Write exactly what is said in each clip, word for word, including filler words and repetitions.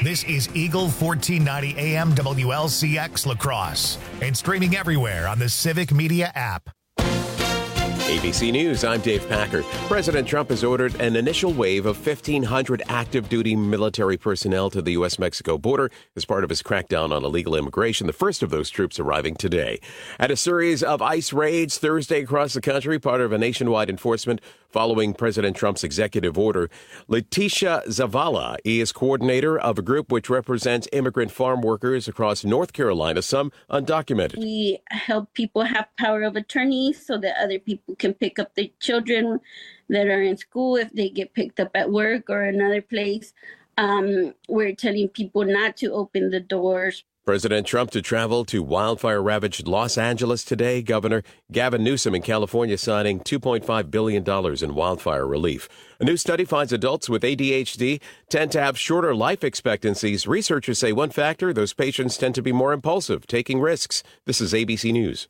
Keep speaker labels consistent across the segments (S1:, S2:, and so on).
S1: This is Eagle fourteen ninety A M W L C X La Crosse and streaming everywhere on the Civic Media app.
S2: A B C News, I'm Dave Packer. President Trump has ordered an initial wave of fifteen hundred active duty military personnel to the U S Mexico border as part of his crackdown on illegal immigration, the first of those troops arriving today. At a series of ICE raids Thursday across the country, part of a nationwide enforcement following President Trump's executive order, Leticia Zavala is coordinator of a group which represents immigrant farm workers across North Carolina, some undocumented.
S3: We help people have power of attorney so that other people can pick up their children that are in school if they get picked up at work or another place. Um, we're telling people not to open the doors.
S2: President Trump to travel to wildfire-ravaged Los Angeles today. Governor Gavin Newsom in California signing two point five billion dollars in wildfire relief. A new study finds adults with A D H D tend to have shorter life expectancies. Researchers say one factor, those patients tend to be more impulsive, taking risks. This is A B C News.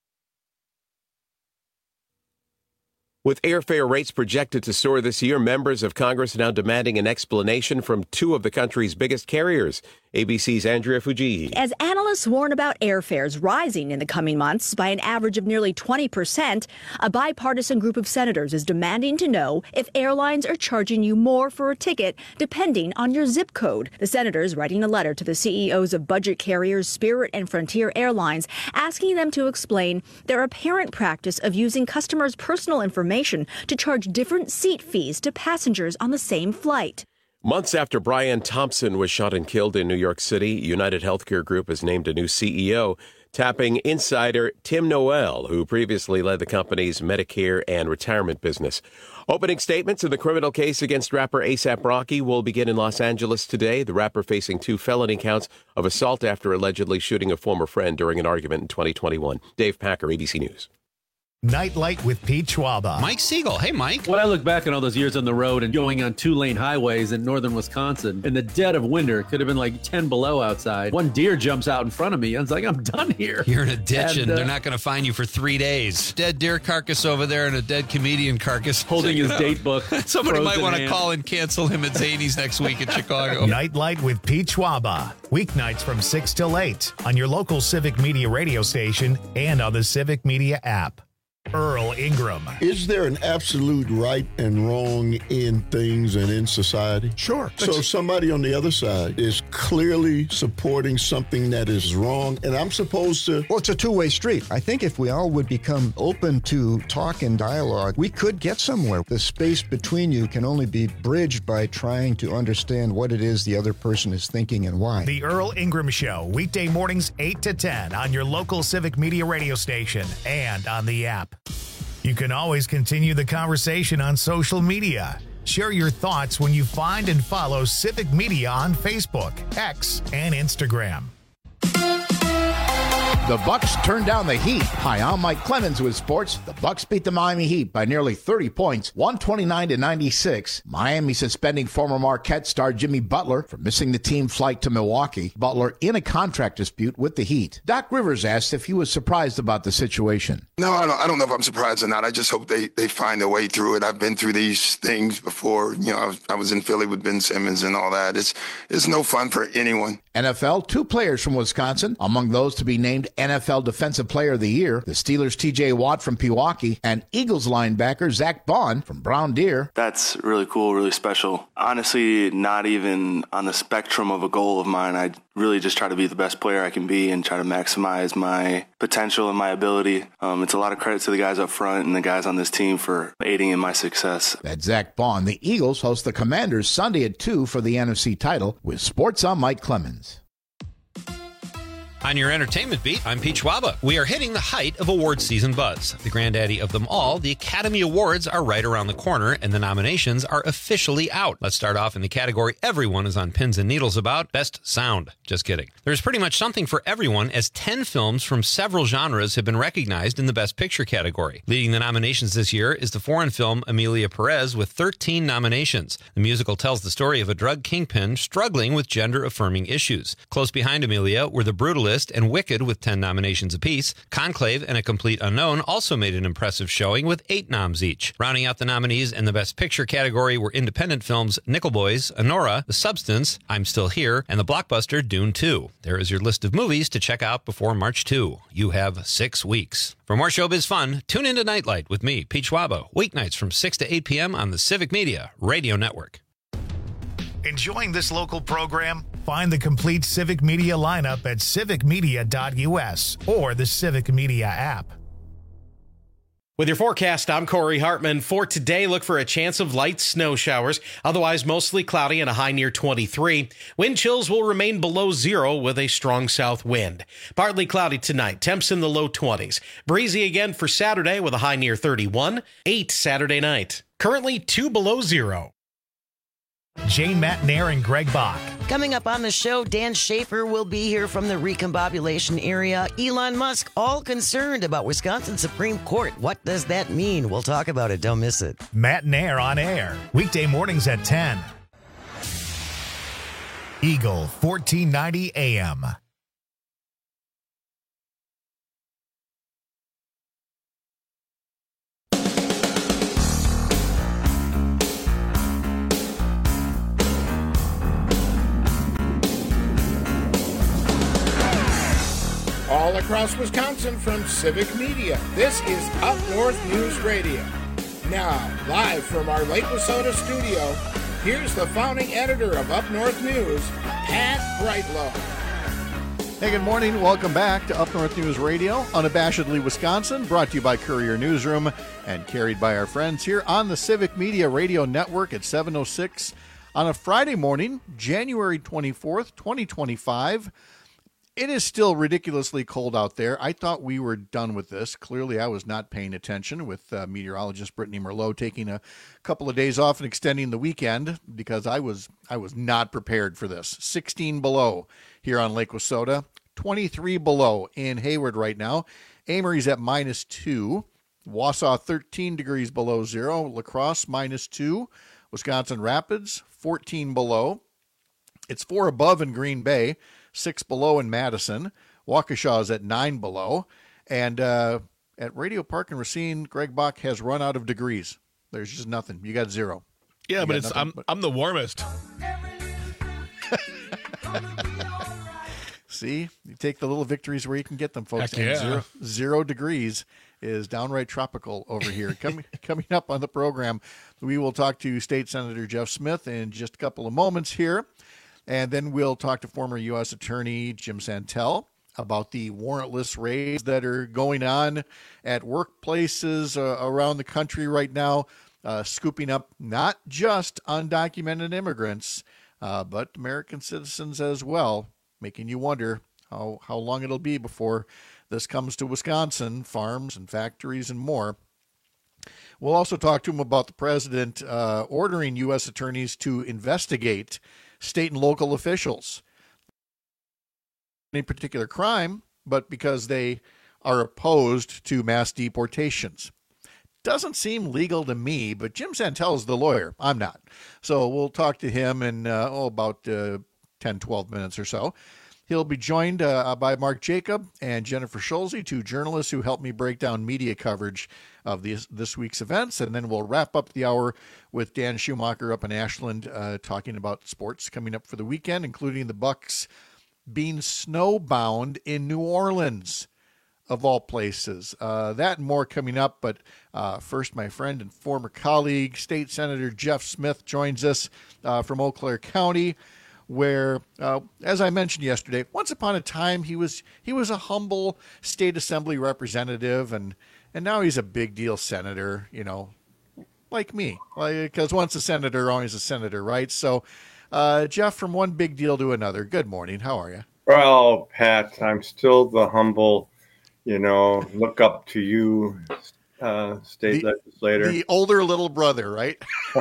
S2: With airfare rates projected to soar this year, members of Congress now demanding an explanation from two of the country's biggest carriers. A B C's Andrea Fujihi.
S4: As analysts warn about airfares rising in the coming months by an average of nearly twenty percent, a bipartisan group of senators is demanding to know if airlines are charging you more for a ticket depending on your zip code. The senators writing a letter to the C E Os of budget carriers Spirit and Frontier Airlines, asking them to explain their apparent practice of using customers' personal information to charge different seat fees to passengers on the same flight.
S2: Months after Brian Thompson was shot and killed in New York City, United Healthcare Group has named a new C E O, tapping insider Tim Noel, who previously led the company's Medicare and retirement business. Opening statements in the criminal case against rapper A$AP Rocky will begin in Los Angeles today. The rapper facing two felony counts of assault after allegedly shooting a former friend during an argument in twenty twenty-one. Dave Packer, A B C News.
S1: Nightlight with Pete Schwaba.
S5: Mike Siegel. Hey, Mike.
S6: When I look back on all those years on the road and going on two-lane highways in northern Wisconsin, in the dead of winter, it could have been like ten below outside. One deer jumps out in front of me. I was like, I'm done here.
S5: You're in a ditch, and,
S6: and uh,
S5: they're not going to find you for three days. Dead deer carcass over there and a dead comedian carcass.
S6: Holding his date book.
S5: Somebody might want to
S6: hand.
S5: call and cancel him at Zany's next week in Chicago.
S1: Nightlight with Pete Schwaba. Weeknights from six till eight on your local Civic Media radio station and on the Civic Media app. Earl Ingram.
S7: Is there an absolute right and wrong in things and in society?
S8: Sure.
S7: So somebody on the other side is clearly supporting something that is wrong, and I'm supposed to...
S8: Well, it's a two-way street. I think if we all would become open to talk and dialogue, we could get somewhere. The space between you can only be bridged by trying to understand what it is the other person is thinking and why.
S1: The Earl Ingram Show, weekday mornings eight to ten on your local Civic Media radio station and on the app. You can always continue the conversation on social media. Share your thoughts when you find and follow Civic Media on Facebook, X, and Instagram.
S9: The Bucks turned down the Heat. Hi, I'm Mike Clemens with sports. The Bucks beat the Miami Heat by nearly thirty points, one twenty-nine to ninety-six. Miami suspending former Marquette star Jimmy Butler for missing the team flight to Milwaukee. Butler in a contract dispute with the Heat. Doc Rivers asked if he was surprised about the situation.
S10: No, I don't, I don't know if I'm surprised or not. I just hope they, they find a way through it. I've been through these things before. You know, I was, I was in Philly with Ben Simmons and all that. It's, it's no fun for anyone.
S9: N F L, two players from Wisconsin, among those to be named N F L Defensive Player of the Year, the Steelers' T J Watt from Pewaukee, and Eagles linebacker Zach Bond from Brown Deer.
S11: That's really cool, really special. Honestly, not even on the spectrum of a goal of mine. I really just try to be the best player I can be and try to maximize my potential and my ability. Um, it's a lot of credit to the guys up front and the guys on this team for aiding in my success.
S9: That's Zach Bond. The Eagles host the Commanders Sunday at two for the N F C title. With sports, I'm Mike Clemens.
S5: On your entertainment beat, I'm Pete Schwaba. We are hitting the height of awards season buzz. The granddaddy of them all, the Academy Awards, are right around the corner, and the nominations are officially out. Let's start off in the category everyone is on pins and needles about, Best Sound. Just kidding. There's pretty much something for everyone, as ten films from several genres have been recognized in the Best Picture category. Leading the nominations this year is the foreign film Emilia Perez with thirteen nominations. The musical tells the story of a drug kingpin struggling with gender-affirming issues. Close behind Emilia were The Brutalist Blacklist and Wicked with ten nominations apiece. Conclave and A Complete Unknown also made an impressive showing with eight noms each. Rounding out the nominees in the Best Picture category were independent films Nickel Boys, Anora, The Substance, I'm Still Here, and the blockbuster Dune two. There is your list of movies to check out before March second. You have six weeks. For more showbiz fun, tune into Nightlight with me, Pete Schwaba, weeknights from six to eight p.m. on the Civic Media Radio Network.
S1: Enjoying this local program? Find the complete Civic Media lineup at civic media dot u s or the Civic Media app.
S12: With your forecast, I'm Corey Hartman. For today, look for a chance of light snow showers, otherwise mostly cloudy and a high near twenty-three. Wind chills will remain below zero with a strong south wind. Partly cloudy tonight, temps in the low twenties. Breezy again for Saturday with a high near thirty-one. eight Saturday night. Currently two below zero.
S1: Jane Matnair and Greg Bach.
S13: Coming up on the show, Dan Schaefer will be here from the recombobulation area. Elon Musk, all concerned about Wisconsin Supreme Court. What does that mean? We'll talk about it. Don't miss it.
S1: Matnair on air. Weekday mornings at ten. Eagle fourteen ninety A M.
S9: All across Wisconsin from Civic Media, this is Up North News Radio. Now, live from our Lake Wissota studio, here's the founding editor of Up North News, Pat Brightlow.
S14: Hey, good morning. Welcome back to Up North News Radio, unabashedly Wisconsin, brought to you by Courier Newsroom and carried by our friends here on the Civic Media Radio Network at seven oh six on a Friday morning, January twenty-fourth, twenty twenty-five. It is still ridiculously cold out there. I thought we were done with this. Clearly, I was not paying attention with uh, meteorologist Brittany Merlot taking a couple of days off and extending the weekend because I was I was not prepared for this. sixteen below here on Lake Wissota, twenty-three below in Hayward right now. Amory's at minus two. Wausau, thirteen degrees below zero. La Crosse, minus two. Wisconsin Rapids, fourteen below. It's four above in Green Bay. Six below in Madison. Waukesha is at nine below. And uh, at Radio Park and Racine, Greg Bach has run out of degrees. There's just nothing. You got zero.
S15: Yeah,
S14: you
S15: but it's I'm
S14: but...
S15: I'm the warmest.
S14: See, you take the little victories where you can get them, folks.
S15: Heck yeah.
S14: And zero, zero degrees is downright tropical over here. coming coming up on the program, we will talk to State Senator Jeff Smith in just a couple of moments here. And then we'll talk to former U S Attorney Jim Santel about the warrantless raids that are going on at workplaces uh, around the country right now, uh, scooping up not just undocumented immigrants, uh, but American citizens as well, making you wonder how, how long it'll be before this comes to Wisconsin, farms and factories and more. We'll also talk to him about the president uh, ordering U S attorneys to investigate state and local officials. Any particular crime, but because they are opposed to mass deportations. Doesn't seem legal to me, but Jim Santel is the lawyer. I'm not. So we'll talk to him in uh, oh, about uh, ten, twelve minutes or so. He'll be joined uh, by Mark Jacob and Jennifer Schulze, two journalists who helped me break down media coverage of this, this week's events. And then we'll wrap up the hour with Dan Schumacher up in Ashland uh, talking about sports coming up for the weekend, including the Bucks being snowbound in New Orleans, of all places. Uh, that and more coming up. But uh, first, my friend and former colleague, State Senator Jeff Smith, joins us uh, from Eau Claire County, where, uh, as I mentioned yesterday, once upon a time he was he was a humble state assembly representative, and and now he's a big deal senator, you know, like me, because once a senator, always a senator, right? So, uh, Jeff, from one big deal to another, good morning. How are you?
S16: Well, Pat, I'm still the humble, you know, look up to you, uh, state
S14: the,
S16: legislator.
S14: The older little brother, right?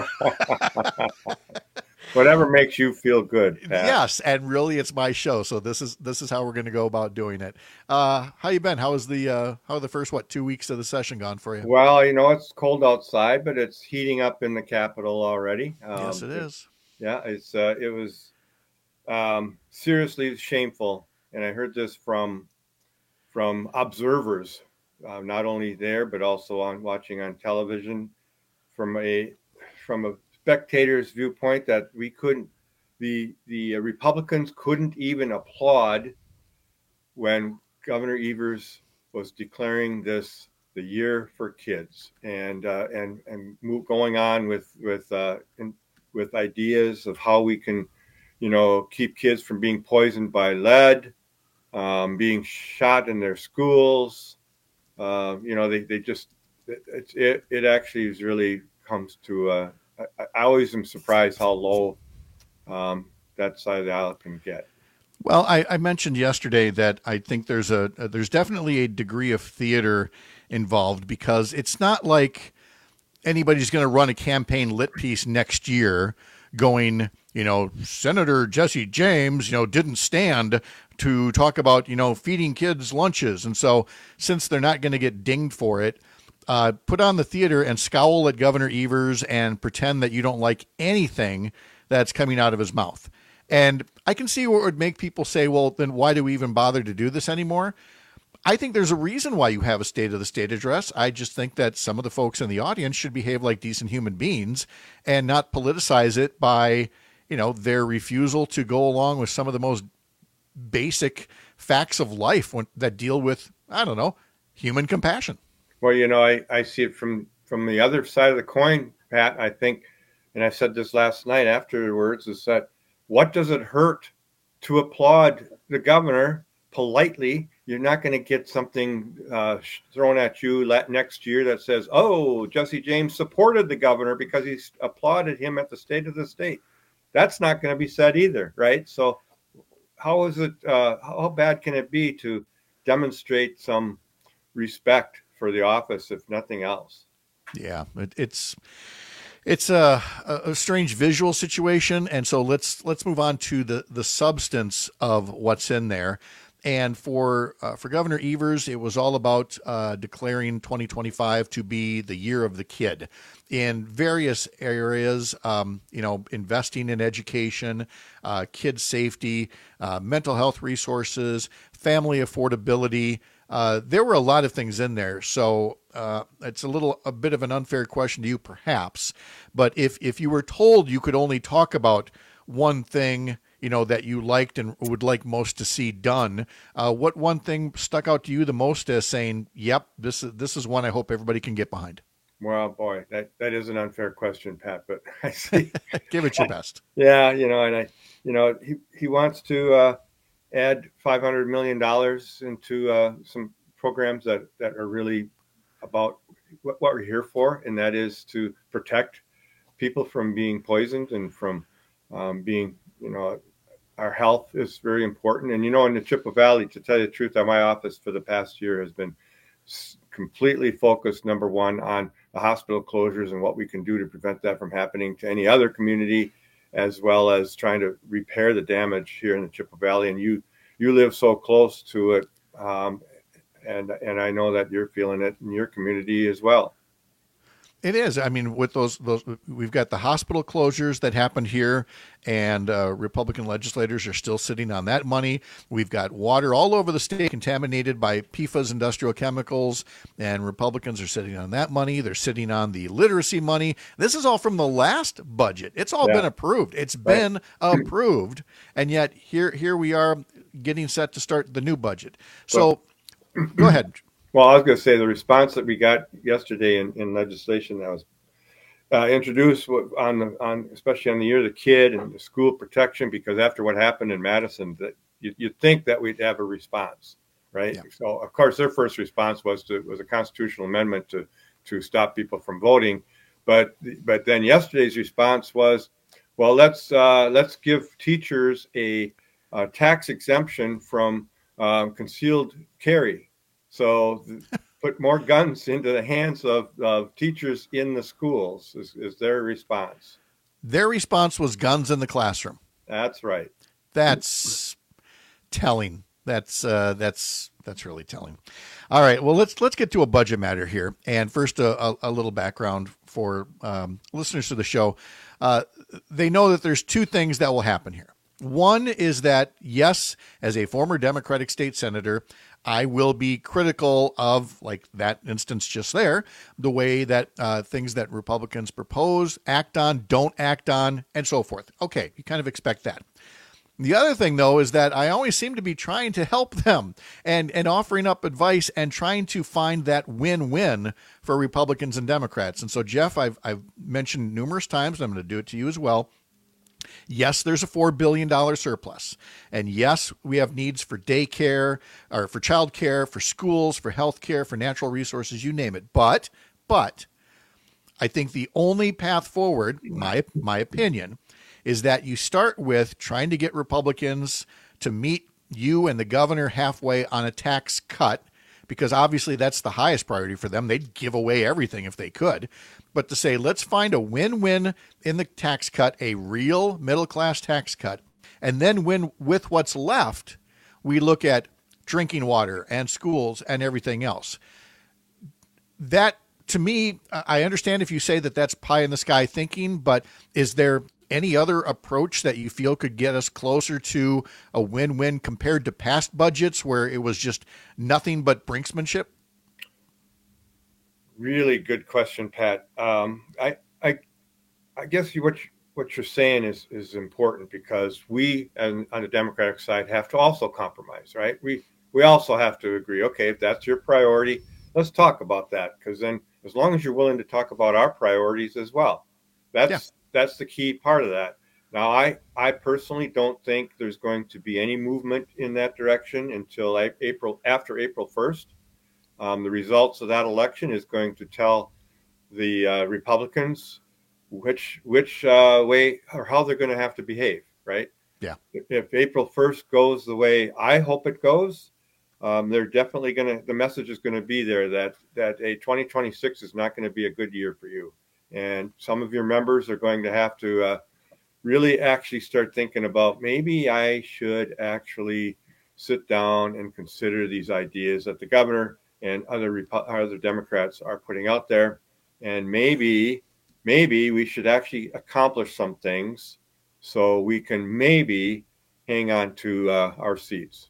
S16: Whatever makes you feel good, Pat.
S14: Yes, and really, it's my show, so this is this is how we're going to go about doing it. Uh, how you been? How is the uh, how are the first what two weeks of the session gone for you?
S16: Well, you know, it's cold outside, but it's heating up in the Capitol already. Um,
S14: yes, it is.
S16: Yeah, it's uh, it was um, seriously shameful and I heard this from from observers, uh, not only there but also on watching on television, from a from a spectator's viewpoint, that we couldn't, the the Republicans couldn't even applaud when Governor Evers was declaring this the year for kids, and uh, and and move, going on with with uh, in, with ideas of how we can, you know, keep kids from being poisoned by lead, um, being shot in their schools. Uh, you know, they, they just, it, it, it actually is really comes to, uh, I, I always am surprised how low um, that side of the aisle can get.
S14: Well, I, I mentioned yesterday that I think there's a, a there's definitely a degree of theater involved, because it's not like anybody's going to run a campaign lit piece next year going, you know, Senator Jesse James, you know, didn't stand to talk about, you know, feeding kids lunches. And so since they're not going to get dinged for it, uh, put on the theater and scowl at Governor Evers and pretend that you don't like anything that's coming out of his mouth. And I can see what would make people say, well, then why do we even bother to do this anymore? I think there's a reason why you have a State of the State address. I just think that some of the folks in the audience should behave like decent human beings and not politicize it by, you know, their refusal to go along with some of the most basic facts of life when, that deal with, I don't know, human compassion.
S16: Well, you know, I, I see it from, from the other side of the coin, Pat. I think, and I said this last night afterwards, is that what does it hurt to applaud the governor politely? You're not going to get something uh, thrown at you next year that says, oh, Jesse James supported the governor because he applauded him at the State of the State. That's not going to be said either, right? So how is it, uh, how bad can it be to demonstrate some respect for the office, if nothing else?
S14: Yeah, it, it's it's a, a strange visual situation. And so let's let's move on to the, the substance of what's in there. And for uh, for Governor Evers, it was all about uh, declaring twenty twenty-five to be the year of the kid in various areas, um, you know, investing in education, uh, kid safety, uh, mental health resources, family affordability. Uh, there were a lot of things in there. So uh, it's a little a bit of an unfair question to you, perhaps. But if if you were told you could only talk about one thing, you know, that you liked and would like most to see done, uh, what one thing stuck out to you the most as saying, yep, this is this is one I hope everybody can get behind?
S16: Well, boy, that, that is an unfair question, Pat, but I see.
S14: Give it your best.
S16: Yeah, you know, and I, you know, he, he wants to uh, add five hundred million dollars into uh, some programs that, that are really about what, what we're here for, and that is to protect people from being poisoned and from um, being, you know, our health is very important. And, you know, in the Chippewa Valley, to tell you the truth, my office for the past year has been completely focused, number one, on the hospital closures and what we can do to prevent that from happening to any other community, as well as trying to repair the damage here in the Chippewa Valley. And you you live so close to it, um, and and I know that you're feeling it in your community as well.
S14: It is. I mean, with those, those, we've got the hospital closures that happened here, and uh, Republican legislators are still sitting on that money. We've got water all over the state contaminated by P F A S industrial chemicals, and Republicans are sitting on that money. They're sitting on the literacy money. This is all from the last budget. It's all yeah. been approved. It's right. been approved, and yet here, here we are getting set to start the new budget. So, well, go ahead.
S16: Well, I was going to say the response that we got yesterday in, in legislation that was uh, introduced on the on especially on the year of the kid and the school protection, because after what happened in Madison, that you, you'd think that we'd have a response, right? Yeah. So of course their first response was to was a constitutional amendment to to stop people from voting, but but then yesterday's response was, well, let's uh, let's give teachers a, a tax exemption from um, concealed carry. So put more guns into the hands of, of teachers in the schools is, is their response.
S14: Their response was guns in the classroom.
S16: That's right.
S14: That's telling. That's uh, that's that's really telling. All right. Well, let's let's get to a budget matter here. And first, a, a, a little background for um, listeners to the show. Uh, they know that there's two things that will happen here. One is that, yes, as a former Democratic state senator, I will be critical of, like that instance just there, the way that uh, things that Republicans propose, act on, don't act on, and so forth. Okay, you kind of expect that. The other thing, though, is that I always seem to be trying to help them and, and offering up advice and trying to find that win-win for Republicans and Democrats. And so, Jeff, I've, I've mentioned numerous times, and I'm going to do it to you as well. Yes, there's a four billion dollars surplus. And yes, we have needs for daycare, or for childcare, for schools, for healthcare, for natural resources, you name it. But, but I think the only path forward, my, my opinion, is that you start with trying to get Republicans to meet you and the governor halfway on a tax cut, because obviously that's the highest priority for them. They'd give away everything if they could. But to say, let's find a win-win in the tax cut, a real middle-class tax cut, and then when with what's left, we look at drinking water and schools and everything else. That, to me, I understand if you say that that's pie-in-the-sky thinking, but is there any other approach that you feel could get us closer to a win-win compared to past budgets where it was just nothing but brinksmanship?
S16: Really good question, Pat. Um, I, I, I guess you, what you, what you're saying is is important, because we, on, on the Democratic side, have to also compromise, right? We we also have to agree. Okay, if that's your priority, let's talk about that. Because then, as long as you're willing to talk about our priorities as well, that's yeah. that's the key part of that. Now, I I personally don't think there's going to be any movement in that direction until April after April first. Um, the results of that election is going to tell the uh, Republicans which which uh, way or how they're going to have to behave, right?
S14: Yeah.
S16: If, if April first goes the way I hope it goes, um, they're definitely going to, the message is going to be there that that a twenty twenty-six is not going to be a good year for you. And some of your members are going to have to uh, really actually start thinking about, maybe I should actually sit down and consider these ideas that the governor and other other Democrats are putting out there, and maybe maybe we should actually accomplish some things so we can maybe hang on to uh, our seats.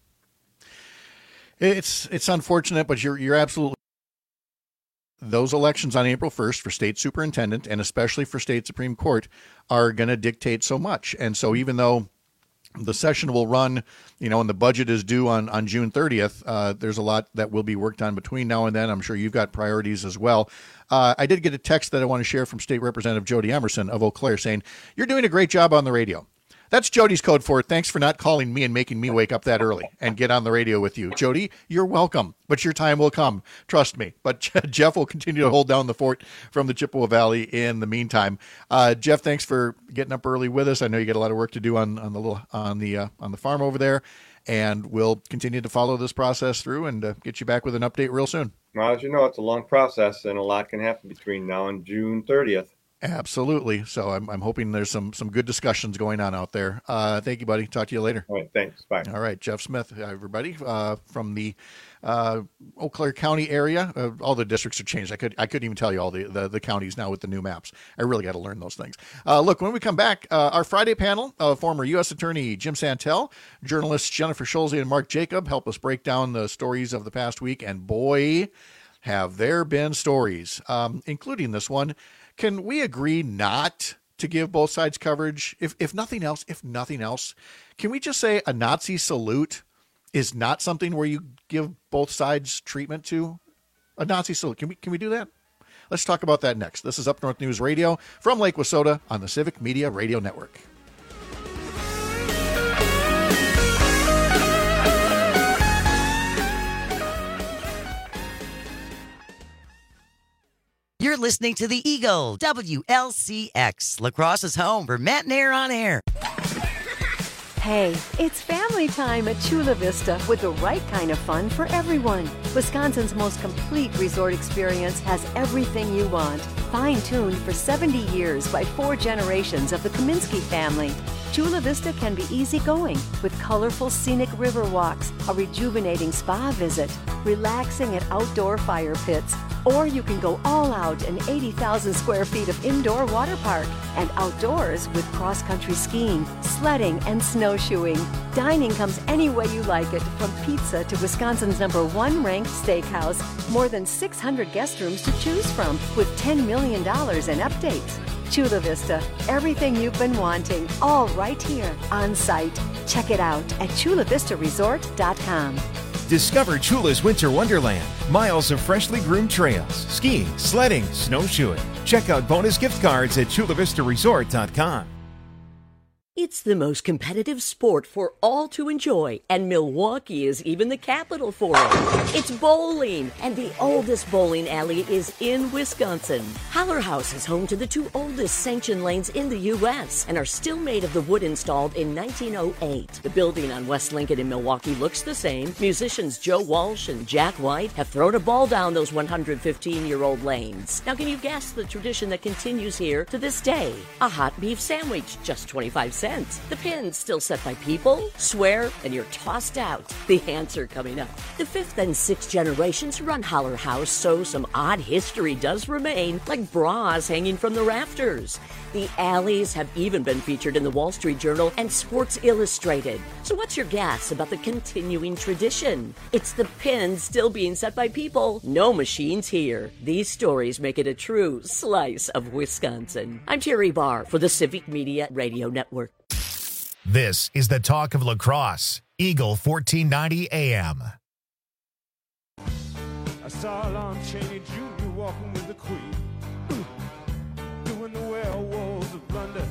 S14: It's it's unfortunate, but you're you're absolutely. Those elections on April first for state superintendent and especially for state Supreme Court are going to dictate so much. And so even though the session will run, you know, and the budget is due on, on June thirtieth. Uh, there's a lot that will be worked on between now and then. I'm sure you've got priorities as well. Uh, I did get a text that I want to share from State Representative Jody Emerson of Eau Claire saying, "You're doing a great job on the radio." That's Jody's code for it. Thanks for not calling me and making me wake up that early and get on the radio with you. Jody, you're welcome, but your time will come. Trust me. But Jeff will continue to hold down the fort from the Chippewa Valley in the meantime. Uh, Jeff, thanks for getting up early with us. I know you got a lot of work to do on, on the little on the uh, on the farm over there, and we'll continue to follow this process through and uh, get you back with an update real soon.
S16: Well, as you know, it's a long process, and a lot can happen between now and June thirtieth.
S14: Absolutely. So I'm I'm hoping there's some some good discussions going on out there. Uh, thank you, buddy. Talk to you later.
S16: All right. Thanks. Bye.
S14: All right. Jeff Smith, everybody, uh, from the uh, Eau Claire County area. Uh, all the districts are changed. I could I couldn't even tell you all the, the, the counties now with the new maps. I really got to learn those things. Uh, look, when we come back, uh, our Friday panel, uh, former U S Attorney Jim Santel, journalists Jennifer Schulze and Mark Jacob help us break down the stories of the past week. And boy, have there been stories, um, including this one. Can we agree not to give both sides coverage? If if nothing else, if nothing else, can we just say a Nazi salute is not something where you give both sides treatment to? A Nazi salute. Can we can we do that? Let's talk about that next. This is Up North News Radio from Lake Wissota on the Civic Media Radio Network.
S13: You're listening to The Eagle, W L C X, La Crosse's home for Matt and Air on Air.
S15: Hey, it's family time at Chula Vista with the right kind of fun for everyone. Wisconsin's most complete resort experience has everything you want. Fine-tuned for seventy years by four generations of the Kaminsky family. Chula Vista can be easygoing with colorful scenic river walks, a rejuvenating spa visit, relaxing at outdoor fire pits, Or you can go all out in eighty thousand square feet of indoor water park and outdoors with cross-country skiing, sledding, and snowshoeing. Dining comes any way you like it, from pizza to Wisconsin's number one ranked steakhouse. More than six hundred guest rooms to choose from with ten million dollars in updates. Chula Vista, everything you've been wanting, all right here on site. Check it out at chula vista resort dot com.
S17: Discover Chula's Winter Wonderland. Miles of freshly groomed trails, skiing, sledding, snowshoeing. Check out bonus gift cards at chula vista resort dot com.
S18: It's the most competitive sport for all to enjoy, and Milwaukee is even the capital for it. It's bowling, and the oldest bowling alley is in Wisconsin. Holler House is home to the two oldest sanctioned lanes in the U S and are still made of the wood installed in nineteen oh eight. The building on West Lincoln in Milwaukee looks the same. Musicians Joe Walsh and Jack White have thrown a ball down those one hundred fifteen-year-old lanes. Now, can you guess the tradition that continues here to this day? A hot beef sandwich, just twenty-five cents. The pin's still set by people, swear, and you're tossed out. The answer coming up. The fifth and sixth generations run Holler House, so some odd history does remain, like bras hanging from the rafters. The alleys have even been featured in the Wall Street Journal and Sports Illustrated. So what's your guess about the continuing tradition? It's the pins still being set by people. No machines here. These stories make it a true slice of Wisconsin. I'm Terry Barr for the Civic Media Radio Network.
S1: This is the talk of lacrosse. Eagle fourteen ninety A M.
S19: I saw Lon Chaney Junior walking with the Queen, doing the werewolves of London.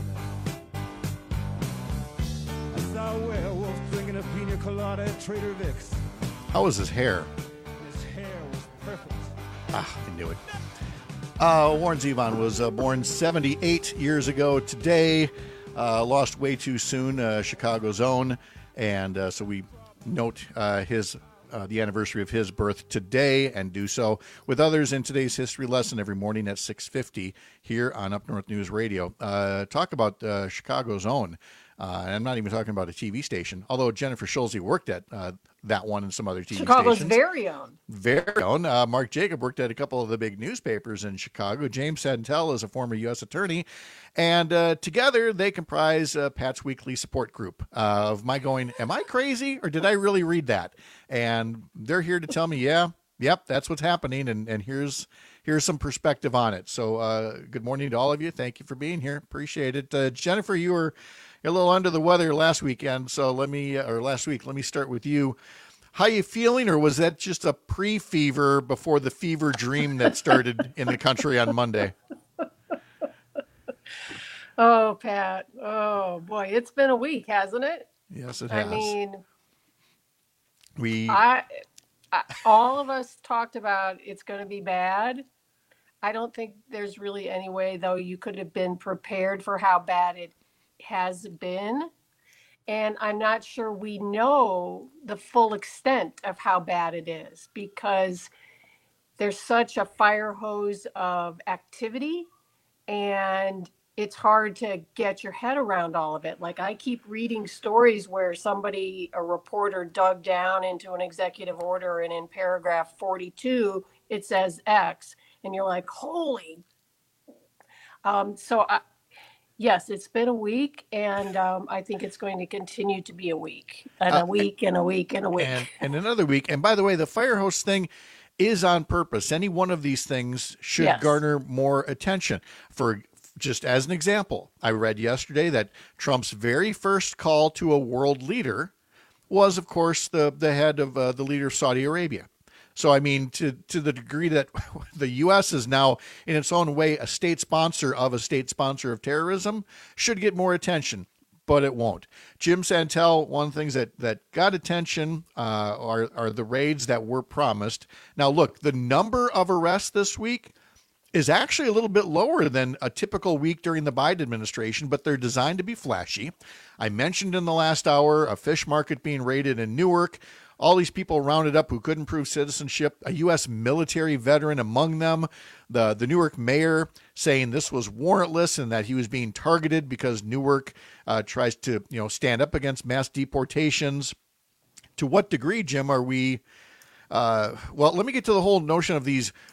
S19: I saw a werewolf drinking a pina colada at Trader Vic's.
S14: How was his hair?
S19: His hair was perfect.
S14: Ah, I knew it. Uh, Warren Zevon was uh, born seventy-eight years ago today. Uh, lost way too soon, uh, Chicago's own, and uh, so we note uh, his uh, the anniversary of his birth today, and do so with others in today's history lesson every morning at six fifty here on Up North News Radio. Uh, talk about uh, Chicago's own. Uh, and I'm not even talking about a T V station, although Jennifer Schulze worked at uh, that one and some other T V
S20: Chicago's
S14: stations.
S20: Chicago's very own.
S14: Very own. Uh, Mark Jacob worked at a couple of the big newspapers in Chicago. James Santel is a former U S attorney. And uh, together they comprise uh, Pat's Weekly support group uh, of my going, am I crazy or did I really read that? And they're here to tell me, yeah, yep, that's what's happening. And, and here's here's some perspective on it. So uh, good morning to all of you. Thank you for being here. Appreciate it. Uh, Jennifer, you were a little under the weather last weekend. So let me, or last week, let me start with you. How you feeling, or was that just a pre-fever before the fever dream that started in the country on Monday?
S20: Oh, Pat. Oh, boy. It's been a week, hasn't it?
S14: Yes, it has.
S20: I mean,
S14: we
S20: I, I all of us talked about it's going to be bad. I don't think there's really any way, though, you could have been prepared for how bad it has been. And I'm not sure we know the full extent of how bad it is, because there's such a fire hose of activity, and it's hard to get your head around all of it. Like, I keep reading stories where somebody, a reporter, dug down into an executive order, and in paragraph forty-two, it says X. And you're like, holy. Um, so, I, yes, it's been a week, and um, I think it's going to continue to be a week, and a uh, week, and a week, and a week.
S14: And, and another week. And by the way, the fire hose thing is on purpose. Any one of these things should yes. garner more attention. For just as an example, I read yesterday that Trump's very first call to a world leader was, of course, the, the head of uh, the leader of Saudi Arabia. So, I mean, to, to the degree that the U S is now, in its own way, a state sponsor of a state sponsor of terrorism, should get more attention, but it won't. Jim Santel, one of the things that, that got attention uh, are, are the raids that were promised. Now, look, the number of arrests this week is actually a little bit lower than a typical week during the Biden administration, but they're designed to be flashy. I mentioned in the last hour a fish market being raided in Newark, all these people rounded up who couldn't prove citizenship, a U S military veteran among them, the, the Newark mayor saying this was warrantless and that he was being targeted because Newark uh, tries to, you know, stand up against mass deportations. To what degree, Jim, are we... Uh, well, let me get to the whole notion of these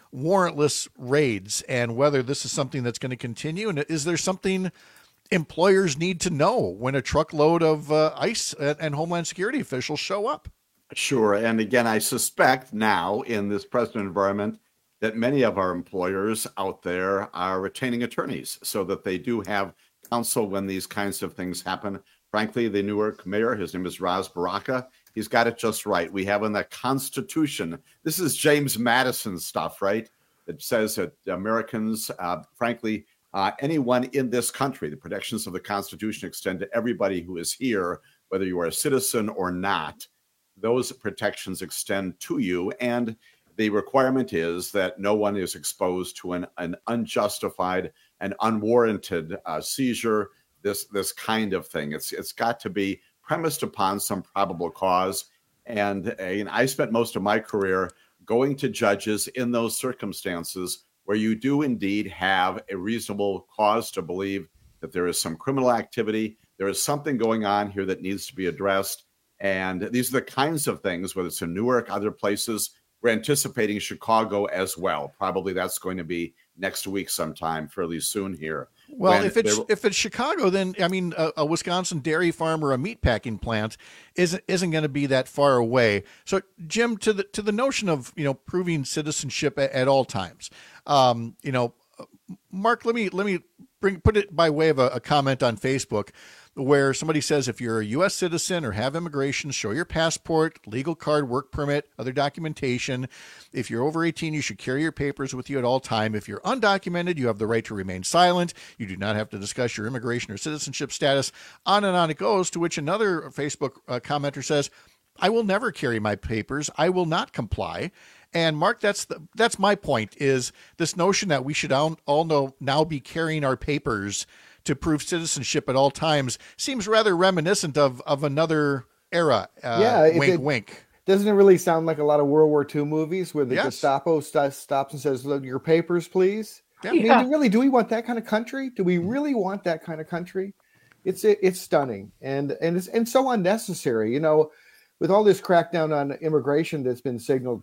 S14: warrantless raids and whether this is something that's going to continue. And is there something employers need to know when a truckload of uh, ICE and Homeland Security officials show up?
S21: Sure. And again, I suspect now in this present environment that many of our employers out there are retaining attorneys so that they do have counsel when these kinds of things happen. Frankly, the Newark mayor, his name is Ras Baraka, he's got it just right. We have in the Constitution, this is James Madison stuff, right? It says that Americans, uh, frankly, uh, anyone in this country, the protections of the Constitution extend to everybody who is here, whether you are a citizen or not. Those protections extend to you. And the requirement is that no one is exposed to an, an unjustified and unwarranted uh, seizure, this this kind of thing. It's It's got to be premised upon some probable cause. And, uh, and I spent most of my career going to judges in those circumstances where you do indeed have a reasonable cause to believe that there is some criminal activity. There is something going on here that needs to be addressed. And these are the kinds of things, whether it's in Newark, other places, we're anticipating Chicago as well. Probably that's going to be next week sometime, fairly soon here.
S14: Well, if it's if it's Chicago, then I mean, a, a Wisconsin dairy farm or a meatpacking plant isn't isn't going to be that far away. So, Jim, to the to the notion of you know proving citizenship at, at all times, um, you know, Mark, let me let me bring put it by way of a, a comment on Facebook, where somebody says if you're a U S citizen or have immigration, show your passport, legal card, work permit, other documentation. If you're over eighteen, you should carry your papers with you at all time. If you're undocumented, you have the right to remain silent. You do not have to discuss your immigration or citizenship status. On and on it goes, to which another Facebook uh, commenter says, I will never carry my papers. I will not comply. And Mark, that's the, that's my point, is this notion that we should all, all know now be carrying our papers to prove citizenship at all times seems rather reminiscent of, of another era. Uh,
S22: yeah,
S14: wink,
S22: it,
S14: wink.
S22: Doesn't it really sound like a lot of World War Two movies where the
S14: Yes.
S22: Gestapo st- stops and says, "Look, your papers, please"?
S14: Yeah.
S22: I mean,
S14: Yeah.
S22: do really, do we want that kind of country? Do we really want that kind of country? It's it, it's stunning and and it's and so unnecessary. You know, with all this crackdown on immigration that's been signaled,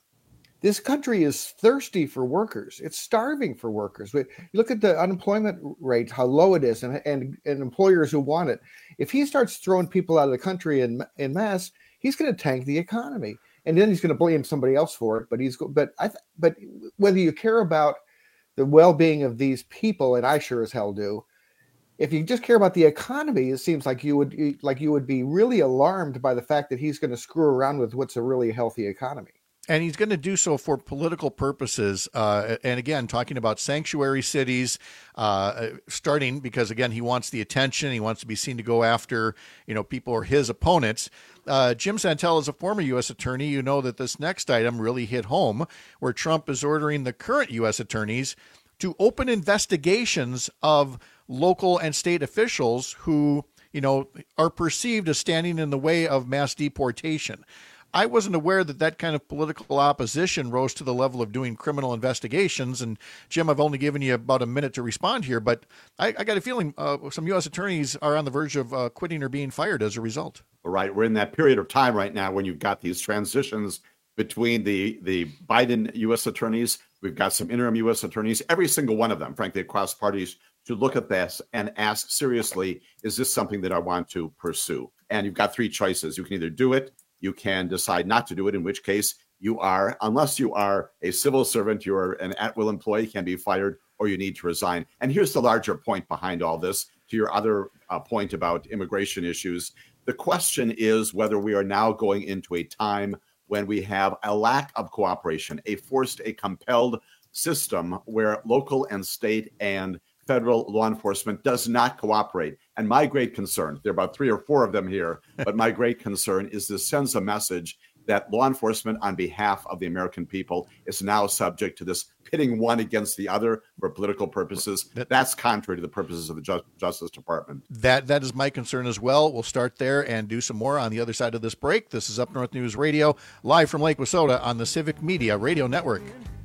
S22: this country is thirsty for workers. It's starving for workers. We, you look at the unemployment rate, how low it is, and, and, and employers who want it. If he starts throwing people out of the country in, in mass, he's going to tank the economy. And then he's going to blame somebody else for it. But he's but I th- but whether you care about the well-being of these people, and I sure as hell do, if you just care about the economy, it seems like you would like you would be really alarmed by the fact that he's going to screw around with what's a really healthy economy.
S14: And he's going to do so for political purposes. Uh, and again, talking about sanctuary cities, uh, starting because, again, he wants the attention. He wants to be seen to go after, you know, people or his opponents. Uh, Jim Santel is a former U S attorney. You know that this next item really hit home, where Trump is ordering the current U S attorneys to open investigations of local and state officials who, you know, are perceived as standing in the way of mass deportation. I wasn't aware that that kind of political opposition rose to the level of doing criminal investigations. And Jim, I've only given you about a minute to respond here, but I, I got a feeling uh, some U S attorneys are on the verge of uh, quitting or being fired as a result.
S21: Right. We're in that period of time right now when you've got these transitions between the, the Biden U S attorneys. We've got some interim U S attorneys, every single one of them, frankly, across parties, to look at this and ask seriously, is this something that I want to pursue? And you've got three choices. You can either do it, you can decide not to do it, in which case you are, unless you are a civil servant, you're an at-will employee, can be fired, or you need to resign. And here's the larger point behind all this, to your other uh, point about immigration issues. The question is whether we are now going into a time when we have a lack of cooperation, a forced, a compelled system where local and state and federal law enforcement does not cooperate. And my great concern, there are about three or four of them here, but my great concern is this sends a message that law enforcement on behalf of the American people is now subject to this pitting one against the other for political purposes. That's contrary to the purposes of the Ju- Justice Department.
S14: That That is my concern as well. We'll start there and do some more on the other side of this break. This is Up North News Radio, live from Lake Wissota on the Civic Media Radio Network.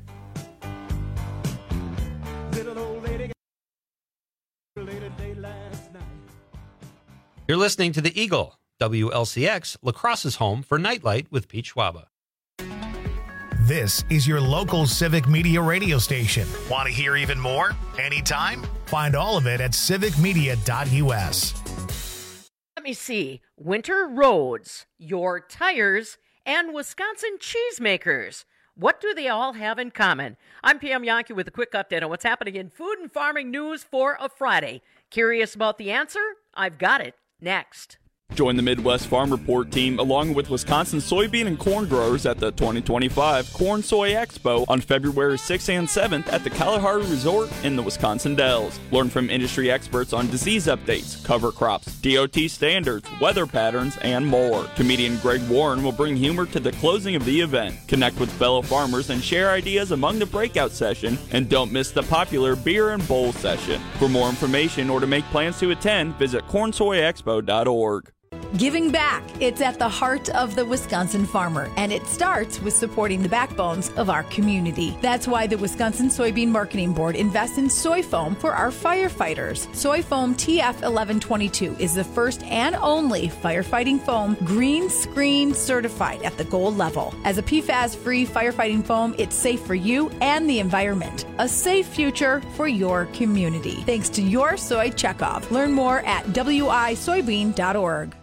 S5: You're listening to The Eagle, W L C X, La Crosse's home for Nightlight with Pete Schwaba.
S1: This is your local Civic Media radio station. Want to hear even more? Anytime? Find all of it at civic media dot u s.
S3: Let me see. Winter roads, your tires, and Wisconsin cheesemakers. What do they all have in common? I'm Pam Yankee with a quick update on what's happening in food and farming news for a Friday. Curious about the answer? I've got it. Next.
S4: Join the Midwest Farm Report team along with Wisconsin soybean and corn growers at the twenty twenty-five Corn Soy Expo on February sixth and seventh at the Kalahari Resort in the Wisconsin Dells. Learn from industry experts on disease updates, cover crops, D O T standards, weather patterns, and more. Comedian Greg Warren will bring humor to the closing of the event. Connect with fellow farmers and share ideas among the breakout session, and don't miss the popular beer and bowl session. For more information or to make plans to attend, visit corn soy expo dot org.
S23: Giving back. It's at the heart of the Wisconsin farmer, and it starts with supporting the backbones of our community. That's why the Wisconsin Soybean Marketing Board invests in soy foam for our firefighters. Soy foam T F eleven twenty-two is the first and only firefighting foam green screen certified at the gold level. As a P FAS-free firefighting foam, it's safe for you and the environment. A safe future for your community. Thanks to your soy checkoff. Learn more at w i soybean dot org.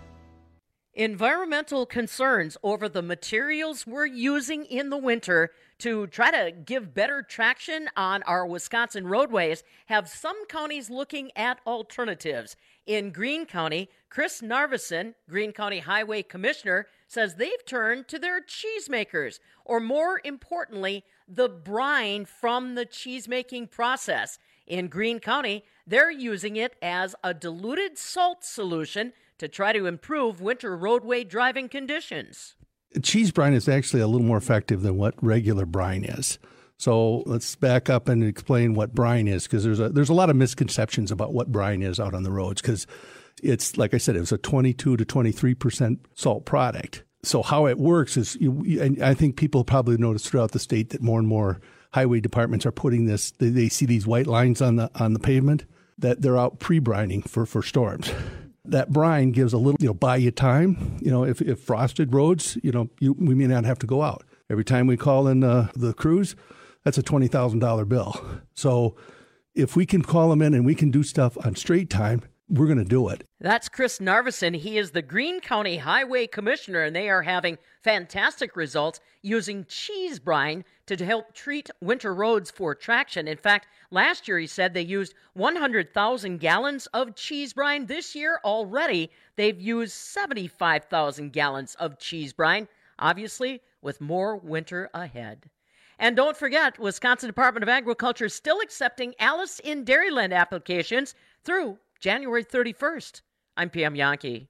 S3: Environmental concerns over the materials we're using in the winter to try to give better traction on our Wisconsin roadways have some counties looking at alternatives. In Greene County, Chris Narveson, Greene County Highway Commissioner, says they've turned to their cheesemakers, or more importantly, the brine from the cheesemaking process. In Greene County, they're using it as a diluted salt solution to try to improve winter roadway driving conditions.
S24: Cheese brine is actually a little more effective than what regular brine is. So let's back up and explain what brine is, because there's a there's a lot of misconceptions about what brine is out on the roads, because it's, like I said, it was a twenty-two to twenty-three percent salt product. So how it works is, you, and I think people probably noticed throughout the state that more and more highway departments are putting this, they, they see these white lines on the on the pavement, that they're out pre-brining for, for storms. That brine gives a little, you know, buy you time. You know, if, if frosted roads, you know, you, we may not have to go out. Every time we call in uh, the crews, that's a twenty thousand dollars bill. So if we can call them in and we can do stuff on straight time, we're going to do it.
S3: That's Chris Narveson. He is the Greene County Highway Commissioner, and they are having fantastic results using cheese brine to help treat winter roads for traction. In fact, last year he said they used one hundred thousand gallons of cheese brine. This year already, they've used seventy-five thousand gallons of cheese brine, obviously with more winter ahead. And don't forget, Wisconsin Department of Agriculture is still accepting Alice in Dairyland applications through January thirty-first. I'm Pam Yankee.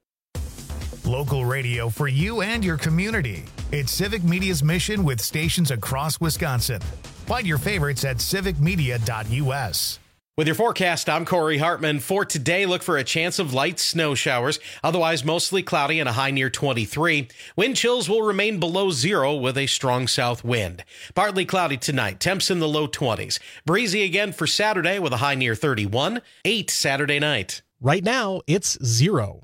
S1: Local radio for you and your community. It's Civic Media's mission with stations across Wisconsin. Find your favorites at civic media dot u s.
S12: With your forecast, I'm Corey Hartman. For today, look for a chance of light snow showers, otherwise mostly cloudy and a high near twenty-three. Wind chills will remain below zero with a strong south wind. Partly cloudy tonight, temps in the low twenties. Breezy again for Saturday with a high near thirty-one. eight Saturday night.
S25: Right now, it's zero.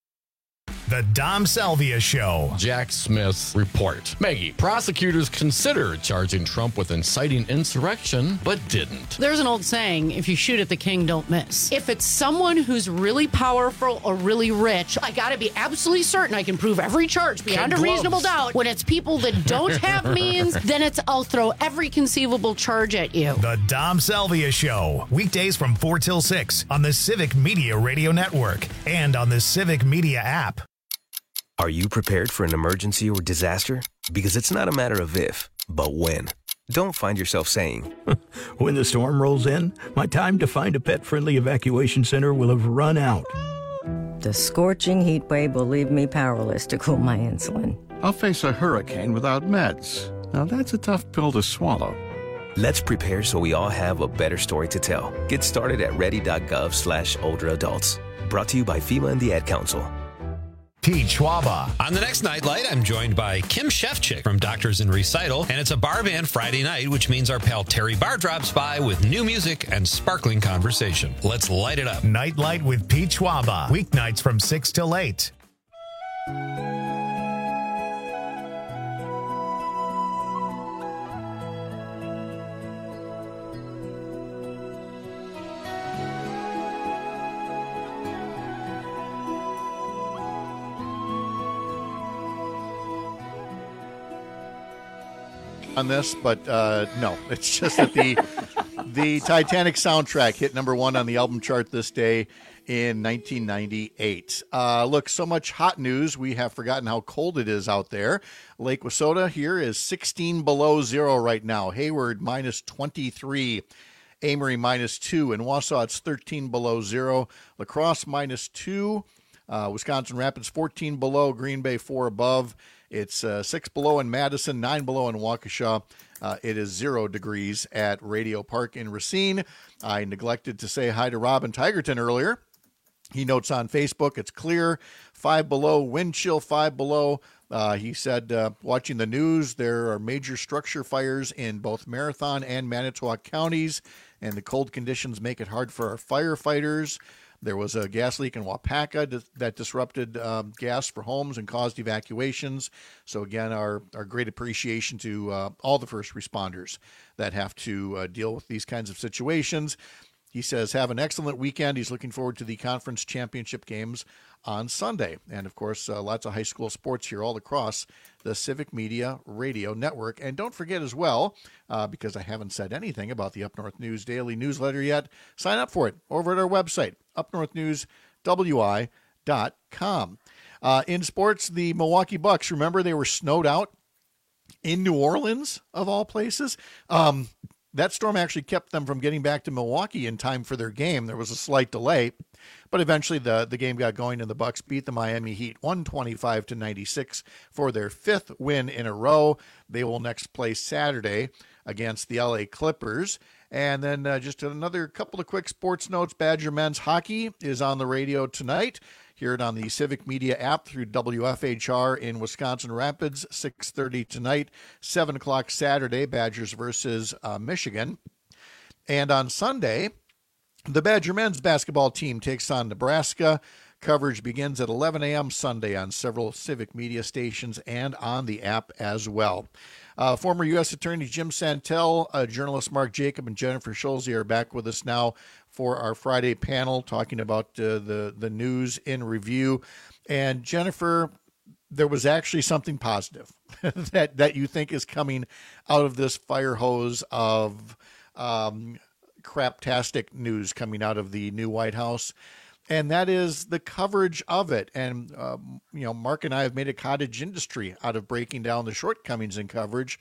S1: The Dom Salvia Show.
S26: Jack Smith report. Maggie, prosecutors considered charging Trump with inciting insurrection, but didn't.
S27: There's an old saying, if you shoot at the king, don't miss. If it's someone who's really powerful or really rich, I gotta be absolutely certain I can prove every charge beyond
S26: Kid
S27: a reasonable
S26: gloves.
S27: doubt. When it's people that don't have means, then it's I'll throw every conceivable charge at you.
S1: The Dom Salvia Show. Weekdays from four till six on the Civic Media Radio Network and on the Civic Media app.
S28: Are you prepared for an emergency or disaster? Because it's not a matter of if, but when. Don't find yourself saying,
S29: when the storm rolls in, my time to find a pet-friendly evacuation center will have run out.
S30: The scorching heat wave will leave me powerless to cool my insulin.
S31: I'll face a hurricane without meds. Now that's a tough pill to swallow.
S28: Let's prepare so we all have a better story to tell. Get started at ready.gov slash older adults. Brought to you by FEMA and the Ad Council.
S1: Pete Schwaba.
S5: On the next Nightlight, I'm joined by Kim Shefchick from Doctors in Recital, and it's a bar band Friday night, which means our pal Terry Barr drops by with new music and sparkling conversation. Let's light it up.
S1: Nightlight with Pete Schwaba. Weeknights from six till eight.
S14: on this, but uh, no, it's just that the the Titanic soundtrack hit number one on the album chart this day in nineteen ninety-eight. Uh, look, so much hot news. We have forgotten how cold it is out there. Lake Wissota here is sixteen below zero right now. Hayward minus twenty-three. Amory minus two. In Wausau, it's thirteen below zero. La Crosse minus two. Uh, Wisconsin Rapids fourteen below. Green Bay four above. It's uh, six below in Madison, nine below in Waukesha. Uh, it is zero degrees at Radio Park in Racine. I neglected to say hi to Robin Tigerton earlier. He notes on Facebook, it's clear, five below, wind chill five below. Uh, he said, uh, watching the news, there are major structure fires in both Marathon and Manitowoc counties, and the cold conditions make it hard for our firefighters. There was a gas leak in Wapaka that disrupted um, gas for homes and caused evacuations. So again, our, our great appreciation to uh, all the first responders that have to uh, deal with these kinds of situations. He says, have an excellent weekend. He's looking forward to the conference championship games on Sunday. And, of course, uh, lots of high school sports here all across the Civic Media Radio Network. And don't forget as well, uh, because I haven't said anything about the Up North News Daily newsletter yet, sign up for it over at our website, up north news w i dot com. Uh, in sports, the Milwaukee Bucks, remember they were snowed out in New Orleans, of all places? Um That storm actually kept them from getting back to Milwaukee in time for their game. There was a slight delay, but eventually the, the game got going and the Bucks beat the Miami Heat one twenty-five to ninety-six for their fifth win in a row. They will next play Saturday against the L A Clippers. And then uh, just another couple of quick sports notes. Badger men's hockey is on the radio tonight. Hear it on the Civic Media app through W F H R in Wisconsin Rapids, six thirty tonight, seven o'clock Saturday, Badgers versus uh, Michigan. And on Sunday, the Badger men's basketball team takes on Nebraska. Coverage begins at eleven a.m. Sunday on several Civic Media stations and on the app as well. Uh, former U S Attorney Jim Santel, uh, journalist Mark Jacob, and Jennifer Schulze are back with us now for our Friday panel talking about uh, the, the news in review. And Jennifer, there was actually something positive that, that you think is coming out of this fire hose of um, craptastic news coming out of the new White House. And that is the coverage of it. And, uh, you know, Mark and I have made a cottage industry out of breaking down the shortcomings in coverage.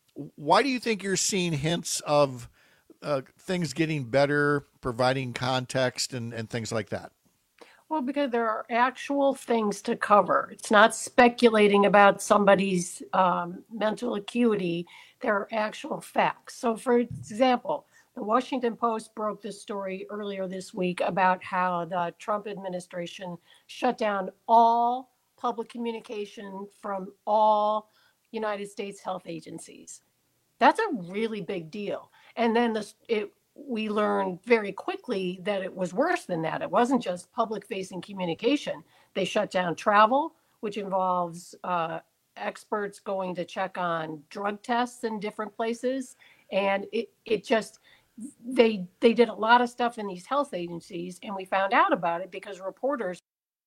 S14: Why do you think you're seeing hints of uh, things getting better, providing context and, and things like that?
S20: Well, because there are actual things to cover. It's not speculating about somebody's um, mental acuity. There are actual facts. So, for example, the Washington Post broke this story earlier this week about how the Trump administration shut down all public communication from all United States health agencies. That's a really big deal. And then this, it, we learned very quickly that it was worse than that. It wasn't just public-facing communication. They shut down travel, which involves uh, experts going to check on drug tests in different places. And it, it just... They they did a lot of stuff in these health agencies, and we found out about it because reporters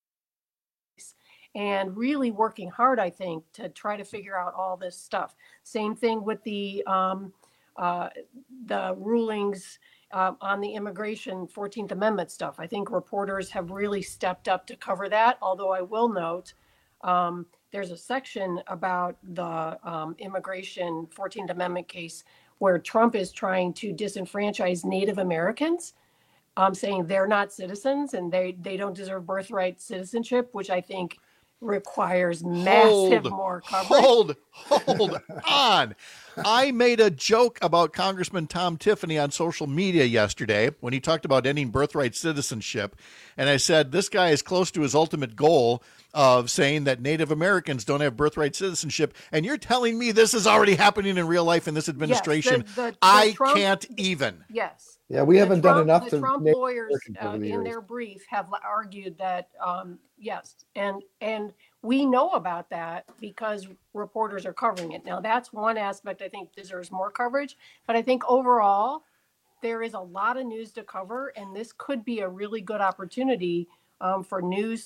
S20: and really working hard, I think, to try to figure out all this stuff. Same thing with the um, uh, the rulings uh, on the immigration fourteenth Amendment stuff. I think reporters have really stepped up to cover that, although I will note um, there's a section about the um, immigration fourteenth Amendment case where Trump is trying to disenfranchise Native Americans, um, saying they're not citizens and they, they don't deserve birthright citizenship, which I think requires massive
S14: hold,
S20: more coverage.
S14: Hold, hold on. I made a joke about Congressman Tom Tiffany on social media yesterday when he talked about ending birthright citizenship. And I said, this guy is close to his ultimate goal of saying that Native Americans don't have birthright citizenship. And you're telling me this is already happening in real life in this administration.
S20: Yes, the, the, the
S14: I
S20: Trump,
S14: can't even.
S20: Yes.
S22: Yeah, we haven't
S20: Trump,
S22: done enough
S20: the
S22: to
S20: Trump
S22: make
S20: lawyers uh,
S22: the
S20: in their brief have argued that um, yes, and and we know about that because reporters are covering it. Now that's one aspect I think deserves more coverage, but I think overall there is a lot of news to cover, and this could be a really good opportunity um, for news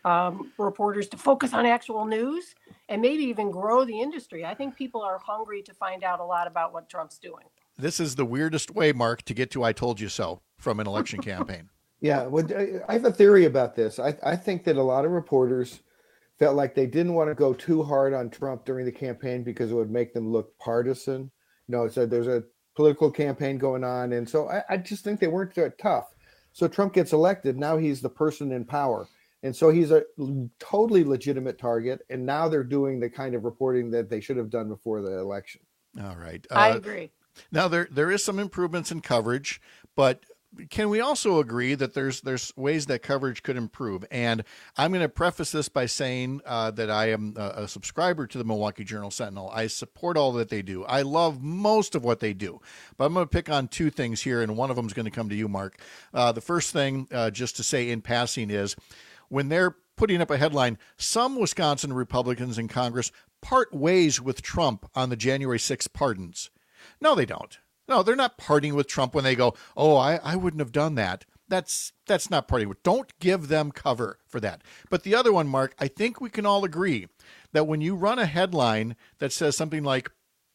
S20: um, reporters to focus on actual news and maybe even grow the industry. I think people are hungry to find out a lot about what Trump's doing.
S14: This is the weirdest way, Mark, to get to "I told you so" from an election campaign.
S22: Yeah, well, I have a theory about this. I, I think that a lot of reporters felt like they didn't want to go too hard on Trump during the campaign because it would make them look partisan. You know, so there's a political campaign going on. And so I, I just think they weren't that tough. So Trump gets elected. Now he's the person in power. And so he's a totally legitimate target. And now they're doing the kind of reporting that they should have done before the election.
S14: All right.
S20: Uh, I agree.
S14: Now, there there is some improvements in coverage, but can we also agree that there's there's ways that coverage could improve? And I'm going to preface this by saying uh, that I am a, a subscriber to the Milwaukee Journal-Sentinel. I support all that they do. I love most of what they do. But I'm going to pick on two things here, and one of them is going to come to you, Mark. Uh, the first thing, uh, just to say in passing, is when they're putting up a headline, some Wisconsin Republicans in Congress part ways with Trump on the January sixth pardons. No, they don't. No, they're not partying with Trump when they go, oh, I, I wouldn't have done that. That's that's not partying with. Don't give them cover for that. But the other one, Mark, I think we can all agree that when you run a headline that says something like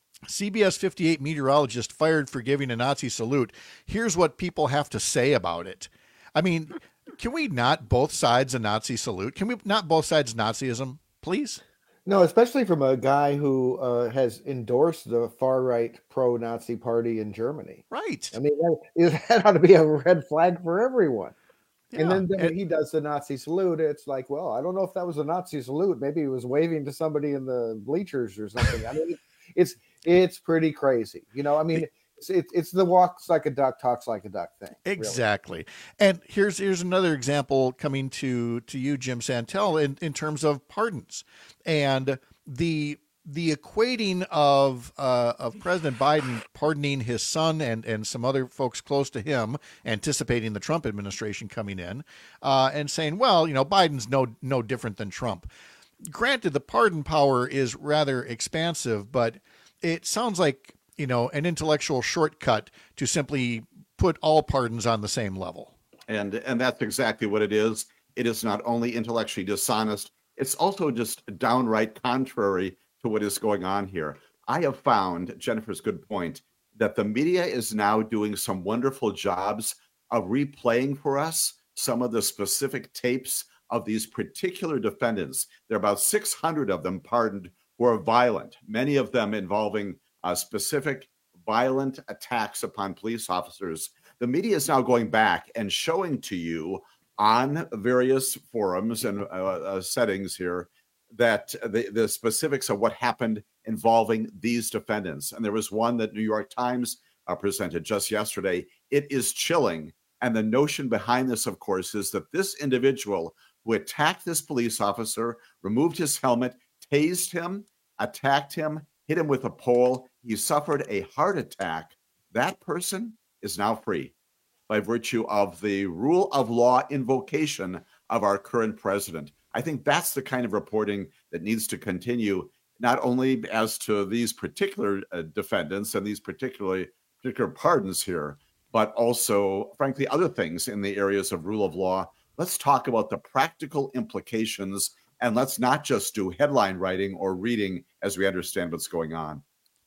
S14: C B S fifty-eight meteorologist fired for giving a Nazi salute, here's what people have to say about it. I mean, can we not both sides a Nazi salute? Can we not both sides Nazism, please?
S22: No, especially from a guy who uh, has endorsed the far-right pro-Nazi party in Germany.
S14: Right.
S22: I mean, that, that ought to be a red flag for everyone.
S14: Yeah.
S22: And then, then
S14: And-
S22: he does the Nazi salute. It's like, well, I don't know if that was a Nazi salute. Maybe he was waving to somebody in the bleachers or something. I mean, it's it's pretty crazy. You know, I mean, it's it's, it's the walks like a duck, talks like a duck thing. really.
S14: Exactly. And here's here's another example coming to to you, Jim Santel, in, in terms of pardons and the the equating of uh, of President Biden pardoning his son and and some other folks close to him, anticipating the Trump administration coming in, uh, and saying, well, you know, Biden's no no different than Trump. Granted, the pardon power is rather expansive, but it sounds like, you know, an intellectual shortcut to simply put all pardons on the same level.
S21: And and that's exactly what it is. It is not only intellectually dishonest, it's also just downright contrary to what is going on here. I have found, Jennifer's good point, that the media is now doing some wonderful jobs of replaying for us some of the specific tapes of these particular defendants. There are about six hundred of them pardoned who are violent, many of them involving uh, specific violent attacks upon police officers. The media is now going back and showing to you on various forums and uh, uh, settings here that the, the specifics of what happened involving these defendants. And there was one that New York Times uh, presented just yesterday. It is chilling. And the notion behind this, of course, is that this individual who attacked this police officer, removed his helmet, tased him, attacked him, hit him with a pole, he suffered a heart attack. That person is now free by virtue of the rule of law invocation of our current president. I think that's the kind of reporting that needs to continue, not only as to these particular uh, defendants and these particularly particular pardons here, but also, frankly, other things in the areas of rule of law. Let's talk about the practical implications, and let's not just do headline writing or reading as we understand what's going on.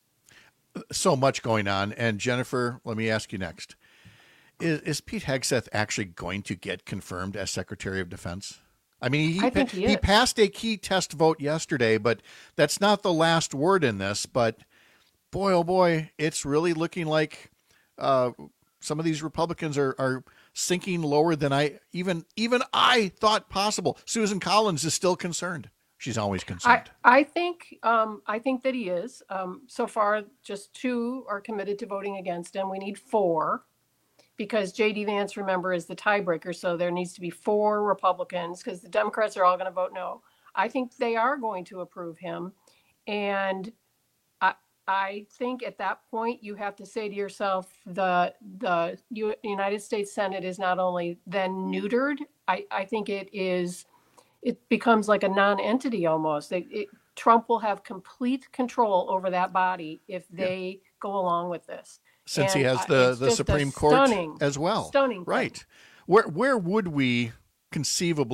S14: So much going on. And Jennifer, let me ask you next. Is, is Pete Hegseth actually going to get confirmed as Secretary of Defense? I mean, he,
S20: I think he
S14: he
S20: is.
S14: passed a key test vote yesterday, but that's not the last word in this. But boy, oh boy, it's really looking like uh, some of these Republicans are, are sinking lower than I even even I thought possible. Susan Collins is still concerned. She's always concerned.
S20: I, I think um, I think that he is. Um, so far, just two are committed to voting against him. We need four, because J D Vance, remember, is the tiebreaker. So there needs to be four Republicans, because the Democrats are all going to vote no. I think they are going to approve him. And I, I think at that point, you have to say to yourself, the the U- United States Senate is not only then neutered, I, I think it is, it becomes like a non-entity almost. It, it, Trump will have complete control over that body if they yeah. go along with this.
S14: Since
S20: and
S14: he has the, the Supreme Court
S20: stunning,
S14: as well.
S20: Stunning.
S14: Right. Where where would we conceivably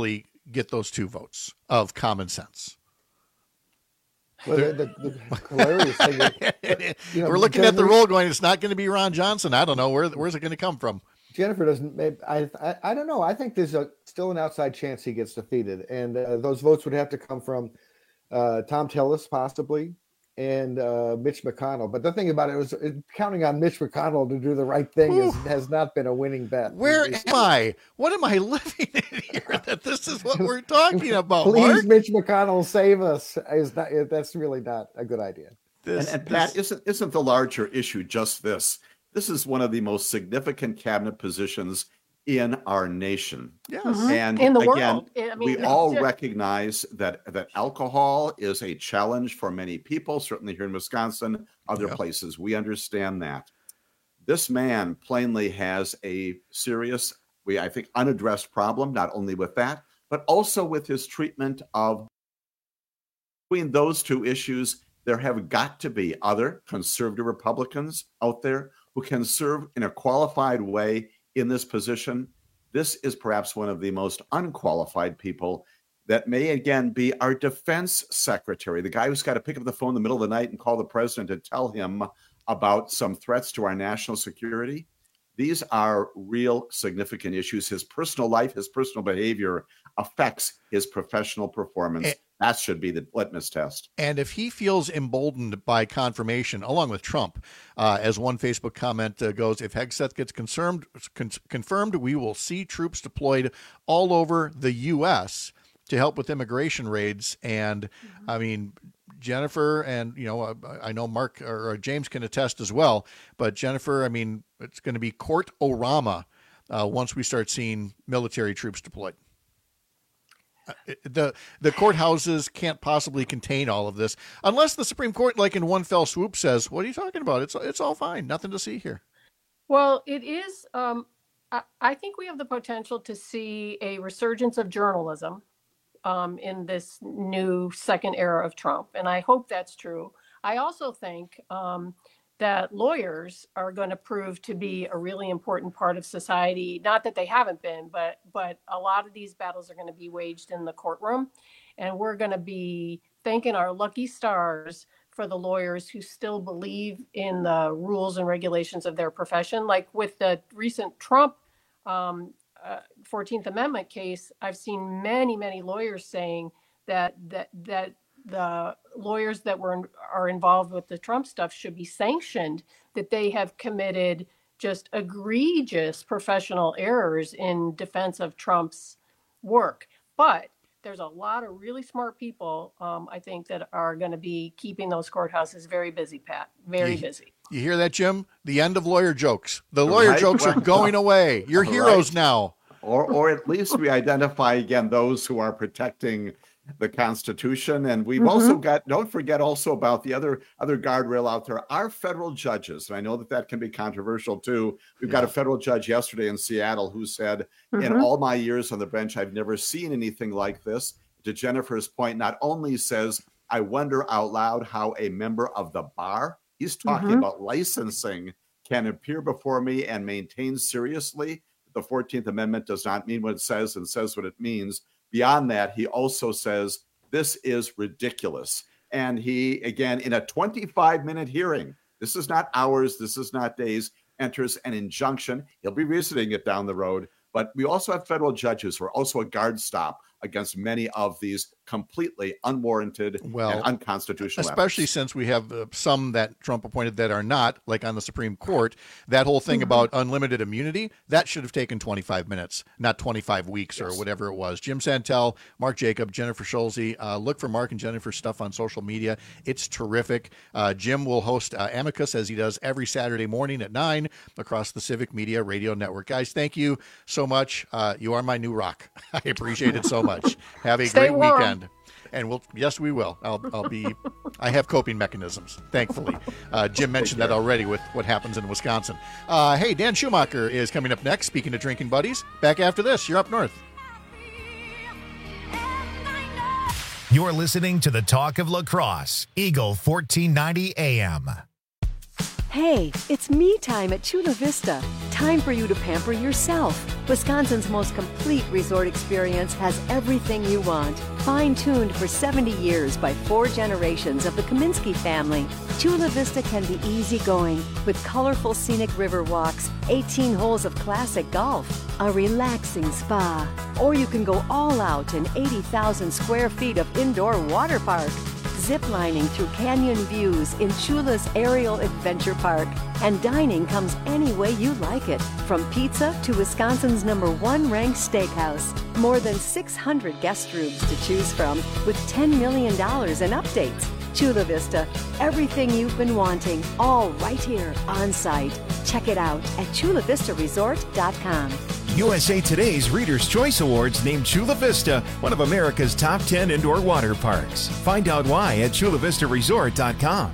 S14: get those two votes of common sense.
S22: Well, the, the, the hilarious thing is, you know,
S14: we're looking
S22: Jennifer,
S14: at the roll going, it's not going to be Ron Johnson. I don't know. Where, where's it going to come from?
S22: Jennifer doesn't, I, I, I don't know. I think there's a, still an outside chance he gets defeated. And uh, those votes would have to come from uh, Tom Tillis, possibly, and uh, Mitch McConnell. But the thing about it was it, counting on Mitch McConnell to do the right thing is, has not been a winning bet.
S14: Where am I? What am I living in here that this is what we're talking about?
S22: Please,
S14: Mark?
S22: Mitch McConnell, save us. Is not, that's really not a good idea.
S21: This, and, and Pat, this... isn't isn't the larger issue just this? This is one of the most significant cabinet positions in our nation.
S14: Yes.
S20: Mm-hmm.
S21: And
S20: in the
S21: again,
S20: world. I mean,
S21: we all recognize that that alcohol is a challenge for many people, certainly here in Wisconsin, other
S14: yeah.
S21: places. We understand that. This man plainly has a serious, we I think, unaddressed problem, not only with that, but also with his treatment of. Between those two issues, there have got to be other conservative Republicans out there who can serve in a qualified way in this position. This is perhaps one of the most unqualified people that may again be our defense secretary, the guy who's got to pick up the phone in the middle of the night and call the president and tell him about some threats to our national security. These are real significant issues. His personal life, his personal behavior affects his professional performance. And, that should be the litmus test.
S14: And if he feels emboldened by confirmation, along with Trump, uh, as one Facebook comment uh, goes, if Hegseth gets confirmed, con- confirmed, we will see troops deployed all over the U S to help with immigration raids. And mm-hmm. I mean, Jennifer and, you know, I, I know Mark or James can attest as well, but Jennifer, I mean, it's going to be court-orama uh, once we start seeing military troops deployed. The the courthouses can't possibly contain all of this unless the Supreme Court, like in one fell swoop, says, what are you talking about? It's it's all fine. Nothing to see here.
S20: Well, it is. Um, I, I think we have the potential to see a resurgence of journalism um, in this new second era of Trump. And I hope that's true. I also think um, that lawyers are going to prove to be a really important part of society. Not that they haven't been, but but a lot of these battles are going to be waged in the courtroom. And we're going to be thanking our lucky stars for the lawyers who still believe in the rules and regulations of their profession. Like with the recent Trump um, uh, fourteenth Amendment case, I've seen many, many lawyers saying that that that the lawyers that were are involved with the Trump stuff should be sanctioned, that they have committed just egregious professional errors in defense of Trump's work. But there's a lot of really smart people, um, I think, that are going to be keeping those courthouses very busy, Pat, very
S14: you,
S20: busy.
S14: You hear that, Jim? The end of lawyer jokes. The lawyer
S21: right.
S14: jokes are going away. You're
S21: right.
S14: heroes now.
S21: Or, or at least we identify, again, those who are protecting the Constitution. And we've mm-hmm. also got, don't forget also about the other other guardrail out there, our federal judges. And I know that that can be controversial too. We've yeah. got a federal judge yesterday in Seattle who said, mm-hmm. in all my years on the bench, I've never seen anything like this. To Jennifer's point, not only says, I wonder out loud how a member of the bar, he's talking mm-hmm. about licensing, can appear before me and maintain seriously. The fourteenth Amendment does not mean what it says and says what it means. Beyond that, he also says, this is ridiculous. And he, again, in a twenty-five minute hearing, this is not hours, this is not days, enters an injunction. He'll be revisiting it down the road. But we also have federal judges who are also a guard stop against many of these completely unwarranted
S14: well,
S21: and unconstitutional
S14: especially efforts. Since we have uh, some that Trump appointed that are not, like on the Supreme Court. That whole thing mm-hmm. about unlimited immunity, that should have taken twenty-five minutes, not twenty-five weeks yes. or whatever it was. Jim Santel, Mark Jacob, Jennifer Schulze. Uh, look for Mark and Jennifer's stuff on social media. It's terrific. Uh, Jim will host uh, Amicus, as he does every Saturday morning at nine across the Civic Media Radio Network. Guys, thank you so much. Uh, you are my new rock. I appreciate it so much. Have a
S20: Stay
S14: great
S20: warm.
S14: weekend. And we'll, yes, we will. I'll, I'll be, I have coping mechanisms, thankfully. Uh, Jim mentioned that already with what happens in Wisconsin. Uh, hey, Dan Schumacher is coming up next. Speaking of drinking buddies, back after this. You're up north.
S1: You're listening to the Talk of La Crosse, Eagle fourteen ninety A M.
S18: Hey, it's me time at Chula Vista. Time for you to pamper yourself. Wisconsin's most complete resort experience has everything you want. Fine-tuned for seventy years by four generations of the Kaminsky family. Chula Vista can be easygoing with colorful scenic river walks, eighteen holes of classic golf, a relaxing spa. Or you can go all out in eighty thousand square feet of indoor water park. Ziplining through canyon views in Chula's Aerial Adventure Park. And dining comes any way you like it, from pizza to Wisconsin's number one ranked steakhouse. More than six hundred guest rooms to choose from with ten million dollars in updates. Chula Vista, everything you've been wanting, all right here on site. Check it out at chula vista resort dot com.
S2: U S A Today's Reader's Choice Awards named Chula Vista one of America's top ten indoor water parks. Find out why at chula vista resort dot com.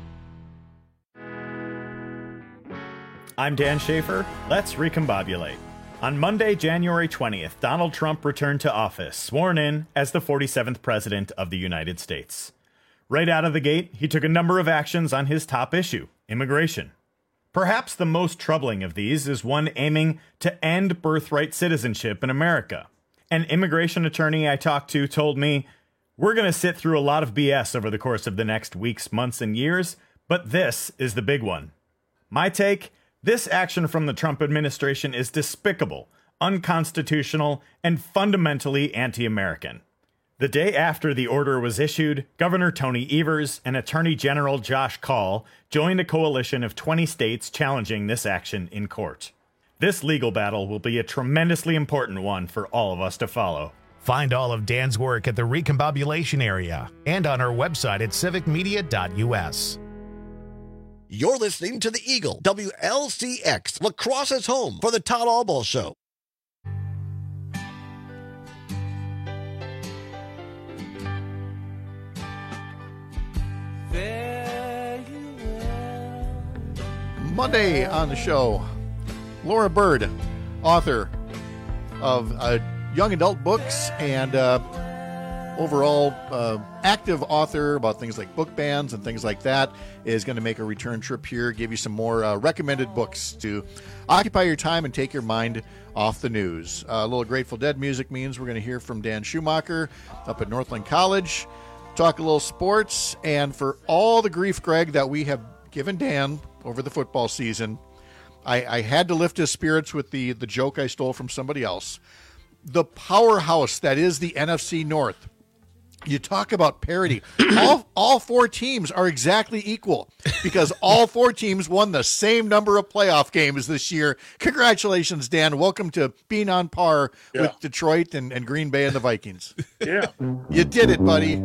S6: I'm Dan Schaefer. Let's recombobulate. On Monday, January twentieth, Donald Trump returned to office, sworn in as the forty-seventh President of the United States. Right out of the gate, he took a number of actions on his top issue, immigration. Perhaps the most troubling of these is one aiming to end birthright citizenship in America. An immigration attorney I talked to told me, "We're going to sit through a lot of B S over the course of the next weeks, months, and years, but this is the big one." My take? This action from the Trump administration is despicable, unconstitutional, and fundamentally anti-American. The day after the order was issued, Governor Tony Evers and Attorney General Josh Kaul joined a coalition of twenty states challenging this action in court. This legal battle will be a tremendously important one for all of us to follow.
S1: Find all of Dan's work at the Recombobulation area and on our website at civic media dot u s.
S7: You're listening to the Eagle, W L C X, La Crosse's home for the Todd Albaugh Show.
S14: Monday on the show, Laura Bird, author of uh, young adult books and uh, overall uh, active author about things like book bans and things like that, is going to make a return trip here, give you some more uh, recommended books to occupy your time and take your mind off the news. Uh, a little Grateful Dead music means we're going to hear from Dan Schumacher up at Northland College, talk a little sports, and for all the grief, Greg, that we have given Dan over the football season, I, I had to lift his spirits with the, the joke I stole from somebody else. The powerhouse that is the N F C North. You talk about parity. all, all four teams are exactly equal because all four teams won the same number of playoff games this year. Congratulations, Dan. Welcome to being on par yeah. with Detroit and, and Green Bay and the Vikings.
S8: Yeah.
S14: You did it, buddy.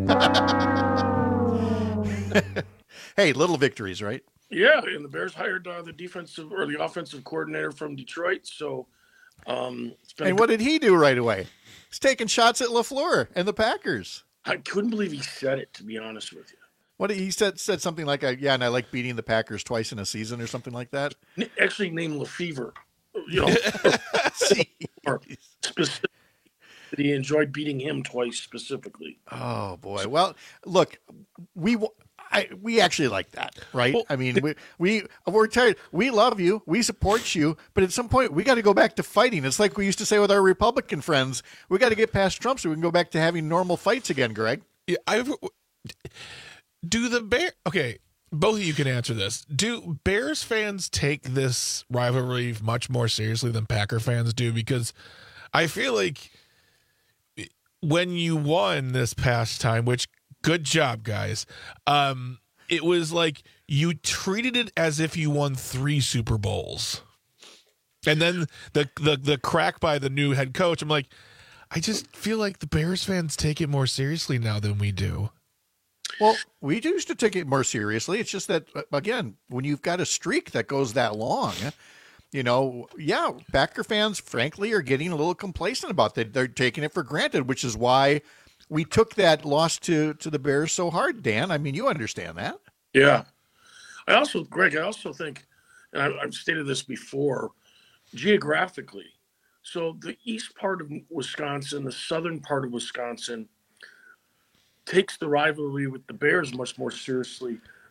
S14: Hey, little victories, right?
S8: Yeah, and the Bears hired uh, the defensive or the offensive coordinator from Detroit. So, um, it's been
S14: and what did he do right away? He's taking shots at LaFleur and the Packers.
S8: I couldn't believe he said it, to be honest with you.
S14: What he said said something like, "Yeah, and I like beating the Packers twice in a season," or something like that.
S8: Actually, named LeFever. You know, or specifically, he enjoyed beating him twice specifically.
S14: Oh boy! Well, look, we. I, we actually like that, right? Well, I mean, we, we, we're tired. We love you. We support you. But at some point, we got to go back to fighting. It's like we used to say with our Republican friends. We got to get past Trump so we can go back to having normal fights again, Greg.
S9: Yeah, I've, do the Bear... Okay, both of you can answer this. Do Bears fans take this rivalry much more seriously than Packer fans do? Because I feel like when you won this past time, which... Good job, guys. Um, it was like you treated it as if you won three Super Bowls. And then the, the the crack by the new head coach, I'm like, I just feel like the Bears fans take it more seriously now than we do.
S14: Well, we used to take it more seriously. It's just that, again, when you've got a streak that goes that long, you know, yeah, Packer fans, frankly, are getting a little complacent about that. They're taking it for granted, which is why we took that loss to, to the Bears so hard, Dan. I mean, you understand that.
S8: Yeah. I also, Greg, I also think, and I, I've stated this before, geographically. So the east part of Wisconsin, the southern part of Wisconsin, takes the rivalry with the Bears much more seriously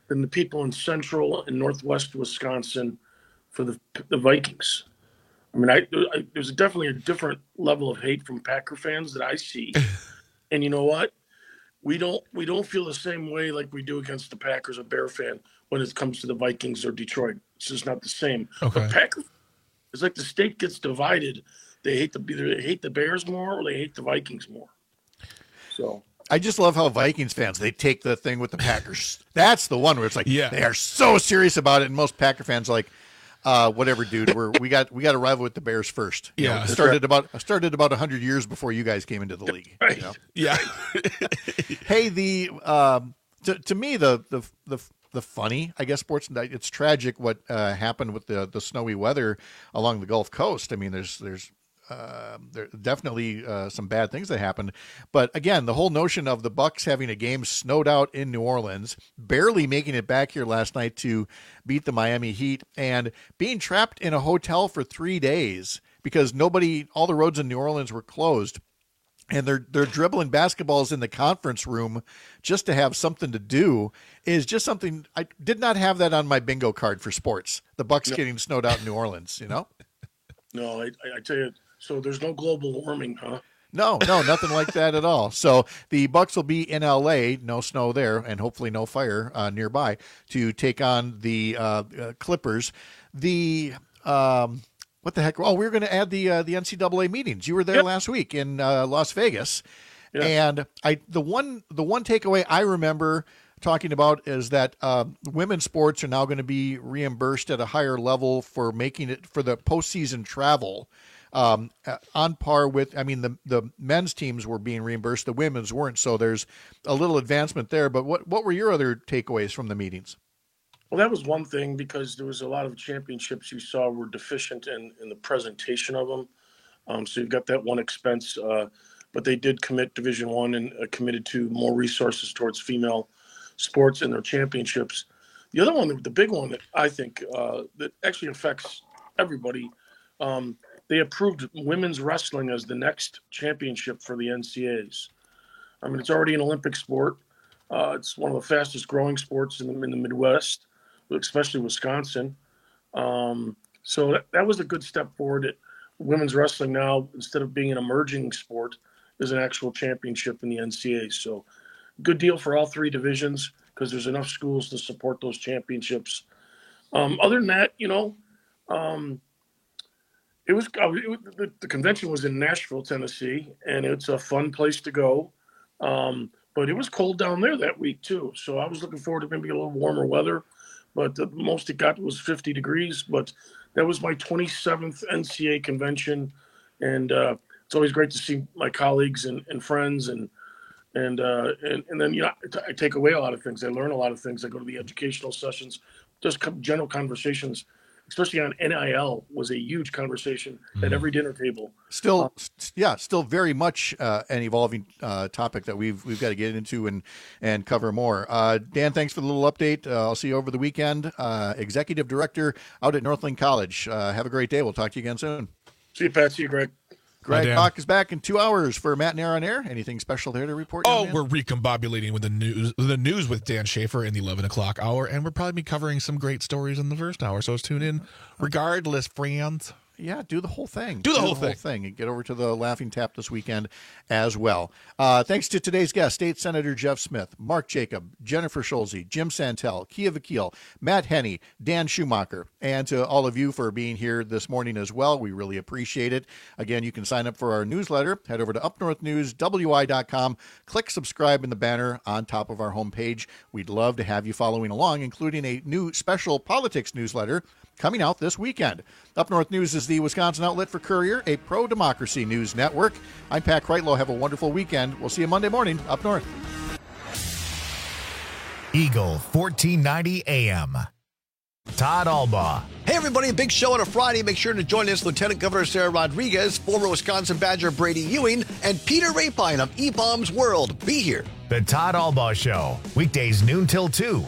S8: than the people in central and northwest Wisconsin for the the Vikings. I mean, I, I there's definitely a different level of hate from Packer fans that I see, and you know what? We don't we don't feel the same way like we do against the Packers or Bear fan when it comes to the Vikings or Detroit. It's just not the same.
S9: Okay.
S8: But Packer, it's like the state gets divided. They hate the either they hate the Bears more or they hate the Vikings more. So
S14: I just love how Vikings fans, they take the thing with the Packers. That's the one where it's like,
S9: yeah.
S14: they are so serious about it. And most Packer fans are like, uh, whatever, dude, we're, we got, we got to rival with the Bears first. You
S9: Yeah.
S14: know, it started about, started about a hundred years before you guys came into the league.
S8: Right.
S14: You know?
S9: Yeah.
S14: Hey, the, um, to, to me, the, the, the, the funny, I guess, sports, it's tragic what uh, happened with the, the snowy weather along the Gulf Coast. I mean, there's, there's, Uh, there are definitely uh, some bad things that happened, but again, the whole notion of the Bucs having a game snowed out in New Orleans, barely making it back here last night to beat the Miami Heat, and being trapped in a hotel for three days because nobody, all the roads in New Orleans were closed, and they're they're dribbling basketballs in the conference room just to have something to do is just something I did not have that on my bingo card for sports. The Bucs
S8: No.
S14: getting snowed out in New Orleans, you know.
S8: no, I, I tell you. So there's no global warming, huh?
S14: No, no, nothing like that at all. So the Bucs will be in L A, no snow there, and hopefully no fire uh, nearby to take on the uh, uh, Clippers. The um, what the heck? Oh, we were going to add the uh, the N C double A meetings. You were there
S8: Yep.
S14: last week in uh, Las Vegas,
S8: Yeah.
S14: and I the one the one takeaway I remember talking about is that uh, women's sports are now going to be reimbursed at a higher level for making it for the postseason travel. Um, uh, on par with, I mean, the the men's teams were being reimbursed, the women's weren't. So there's a little advancement there. But what what were your other takeaways from the meetings?
S8: Well, that was one thing because there was a lot of championships you saw were deficient in, in the presentation of them. Um, so you've got that one expense, uh, but they did commit Division One and uh, committed to more resources towards female sports in their championships. The other one, the big one that I think uh, that actually affects everybody. Um, They approved women's wrestling as the next championship for the N C A As. I mean, it's already an Olympic sport. Uh, it's one of the fastest growing sports in the, in the Midwest, especially Wisconsin. Um, so that, that was a good step forward. That women's wrestling now, instead of being an emerging sport, is an actual championship in the N C A A. So good deal for all three divisions because there's enough schools to support those championships. Um, other than that, you know, um, It was, it was the, the convention was in Nashville, Tennessee, and it's a fun place to go. Um, but it was cold down there that week too, so I was looking forward to maybe a little warmer weather. But the most it got was fifty degrees. But that was my twenty-seventh N C A A convention, and uh, it's always great to see my colleagues and, and friends, and and, uh, and and then you know I take away a lot of things. I learn a lot of things. I go to the educational sessions, just general conversations. Especially on N I L, was a huge conversation mm. at every dinner table.
S14: Still,
S8: uh,
S14: st- yeah, still very much uh, an evolving uh, topic that we've we've got to get into and and cover more. Uh, Dan, thanks for the little update. Uh, I'll see you over the weekend. Uh, Executive Director out at Northland College. Uh, have a great day. We'll talk to you again soon.
S8: See you, Pat. See you, Greg.
S14: Greg
S9: Hi,
S14: Bach is back in two hours for Matt and Air on Air. Anything special there to report?
S9: Oh, we're recombobulating with the news, the news with Dan Schaefer in the eleven o'clock hour, and we'll probably be covering some great stories in the first hour. So tune in, regardless, friends.
S14: Yeah, do the whole thing.
S9: Do the, do whole, the thing.
S14: whole thing. And get over to the Laughing Tap this weekend as well. Uh, thanks to today's guests, State Senator Jeff Smith, Mark Jacob, Jennifer Schulze, Jim Santel, Kia Vakil, Matt Henney, Dan Schumacher, and to all of you for being here this morning as well. We really appreciate it. Again, you can sign up for our newsletter. Head over to up north news w i dot com. Click subscribe in the banner on top of our homepage. We'd love to have you following along, including a new special politics newsletter coming out this weekend. Up North News is the Wisconsin outlet for Courier, a pro-democracy news network. I'm Pat Kreitlow. Have a wonderful weekend. We'll see you Monday morning up north.
S1: Eagle fourteen ninety A M. Todd Albaugh.
S7: Hey, everybody, a big show on a Friday. Make sure to join us, Lieutenant Governor Sarah Rodriguez, former Wisconsin Badger Brady Ewing, and Peter Rapine of E-Bombs World. Be here.
S1: The Todd Albaugh Show, weekdays noon till two.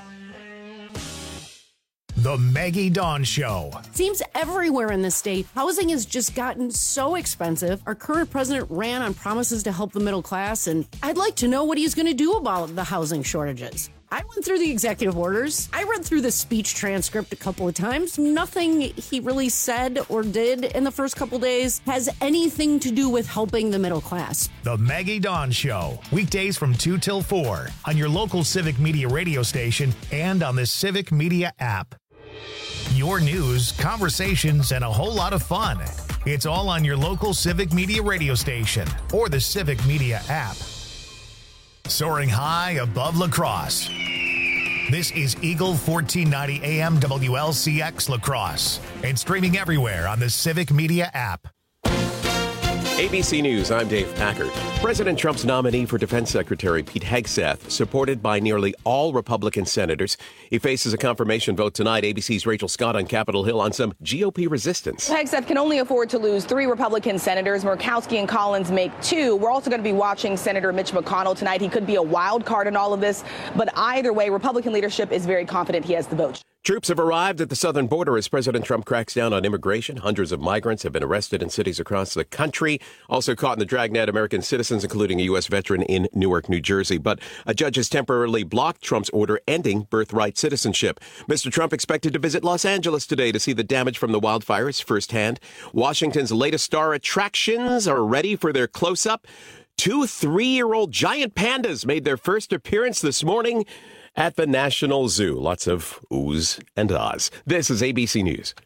S1: The Maggie Dawn Show.
S27: Seems everywhere in the state, housing has just gotten so expensive. Our current president ran on promises to help the middle class, and I'd like to know what he's going to do about the housing shortages. I went through the executive orders. I read through the speech transcript a couple of times. Nothing he really said or did in the first couple days has anything to do with helping the middle class.
S1: The Maggie Dawn Show, weekdays from two till four on your local Civic Media radio station and on the Civic Media app. Your news, conversations, and a whole lot of fun. It's all on your local Civic Media radio station or the Civic Media app. Soaring high above La Crosse. This is Eagle fourteen ninety A M W L C X La Crosse and streaming everywhere on the Civic Media app.
S3: A B C News, I'm Dave Packard. President Trump's nominee for Defense Secretary Pete Hegseth, supported by nearly all Republican senators. He faces a confirmation vote tonight. A B C's Rachel Scott on Capitol Hill on some G O P resistance.
S4: Hegseth can only afford to lose three Republican senators. Murkowski and Collins make two. We're also going to be watching Senator Mitch McConnell tonight. He could be a wild card in all of this, but either way, Republican leadership is very confident he has the vote.
S3: Troops have arrived at the southern border as President Trump cracks down on immigration. Hundreds of migrants have been arrested in cities across the country. Also caught in the dragnet, American citizens, including a U S veteran in Newark, New Jersey. But a judge has temporarily blocked Trump's order ending birthright citizenship. Mister Trump expected to visit Los Angeles today to see the damage from the wildfires firsthand. Washington's latest star attractions are ready for their close-up. Two three-year-old giant pandas made their first appearance this morning at the National Zoo. Lots of oohs and ahs. This is A B C News.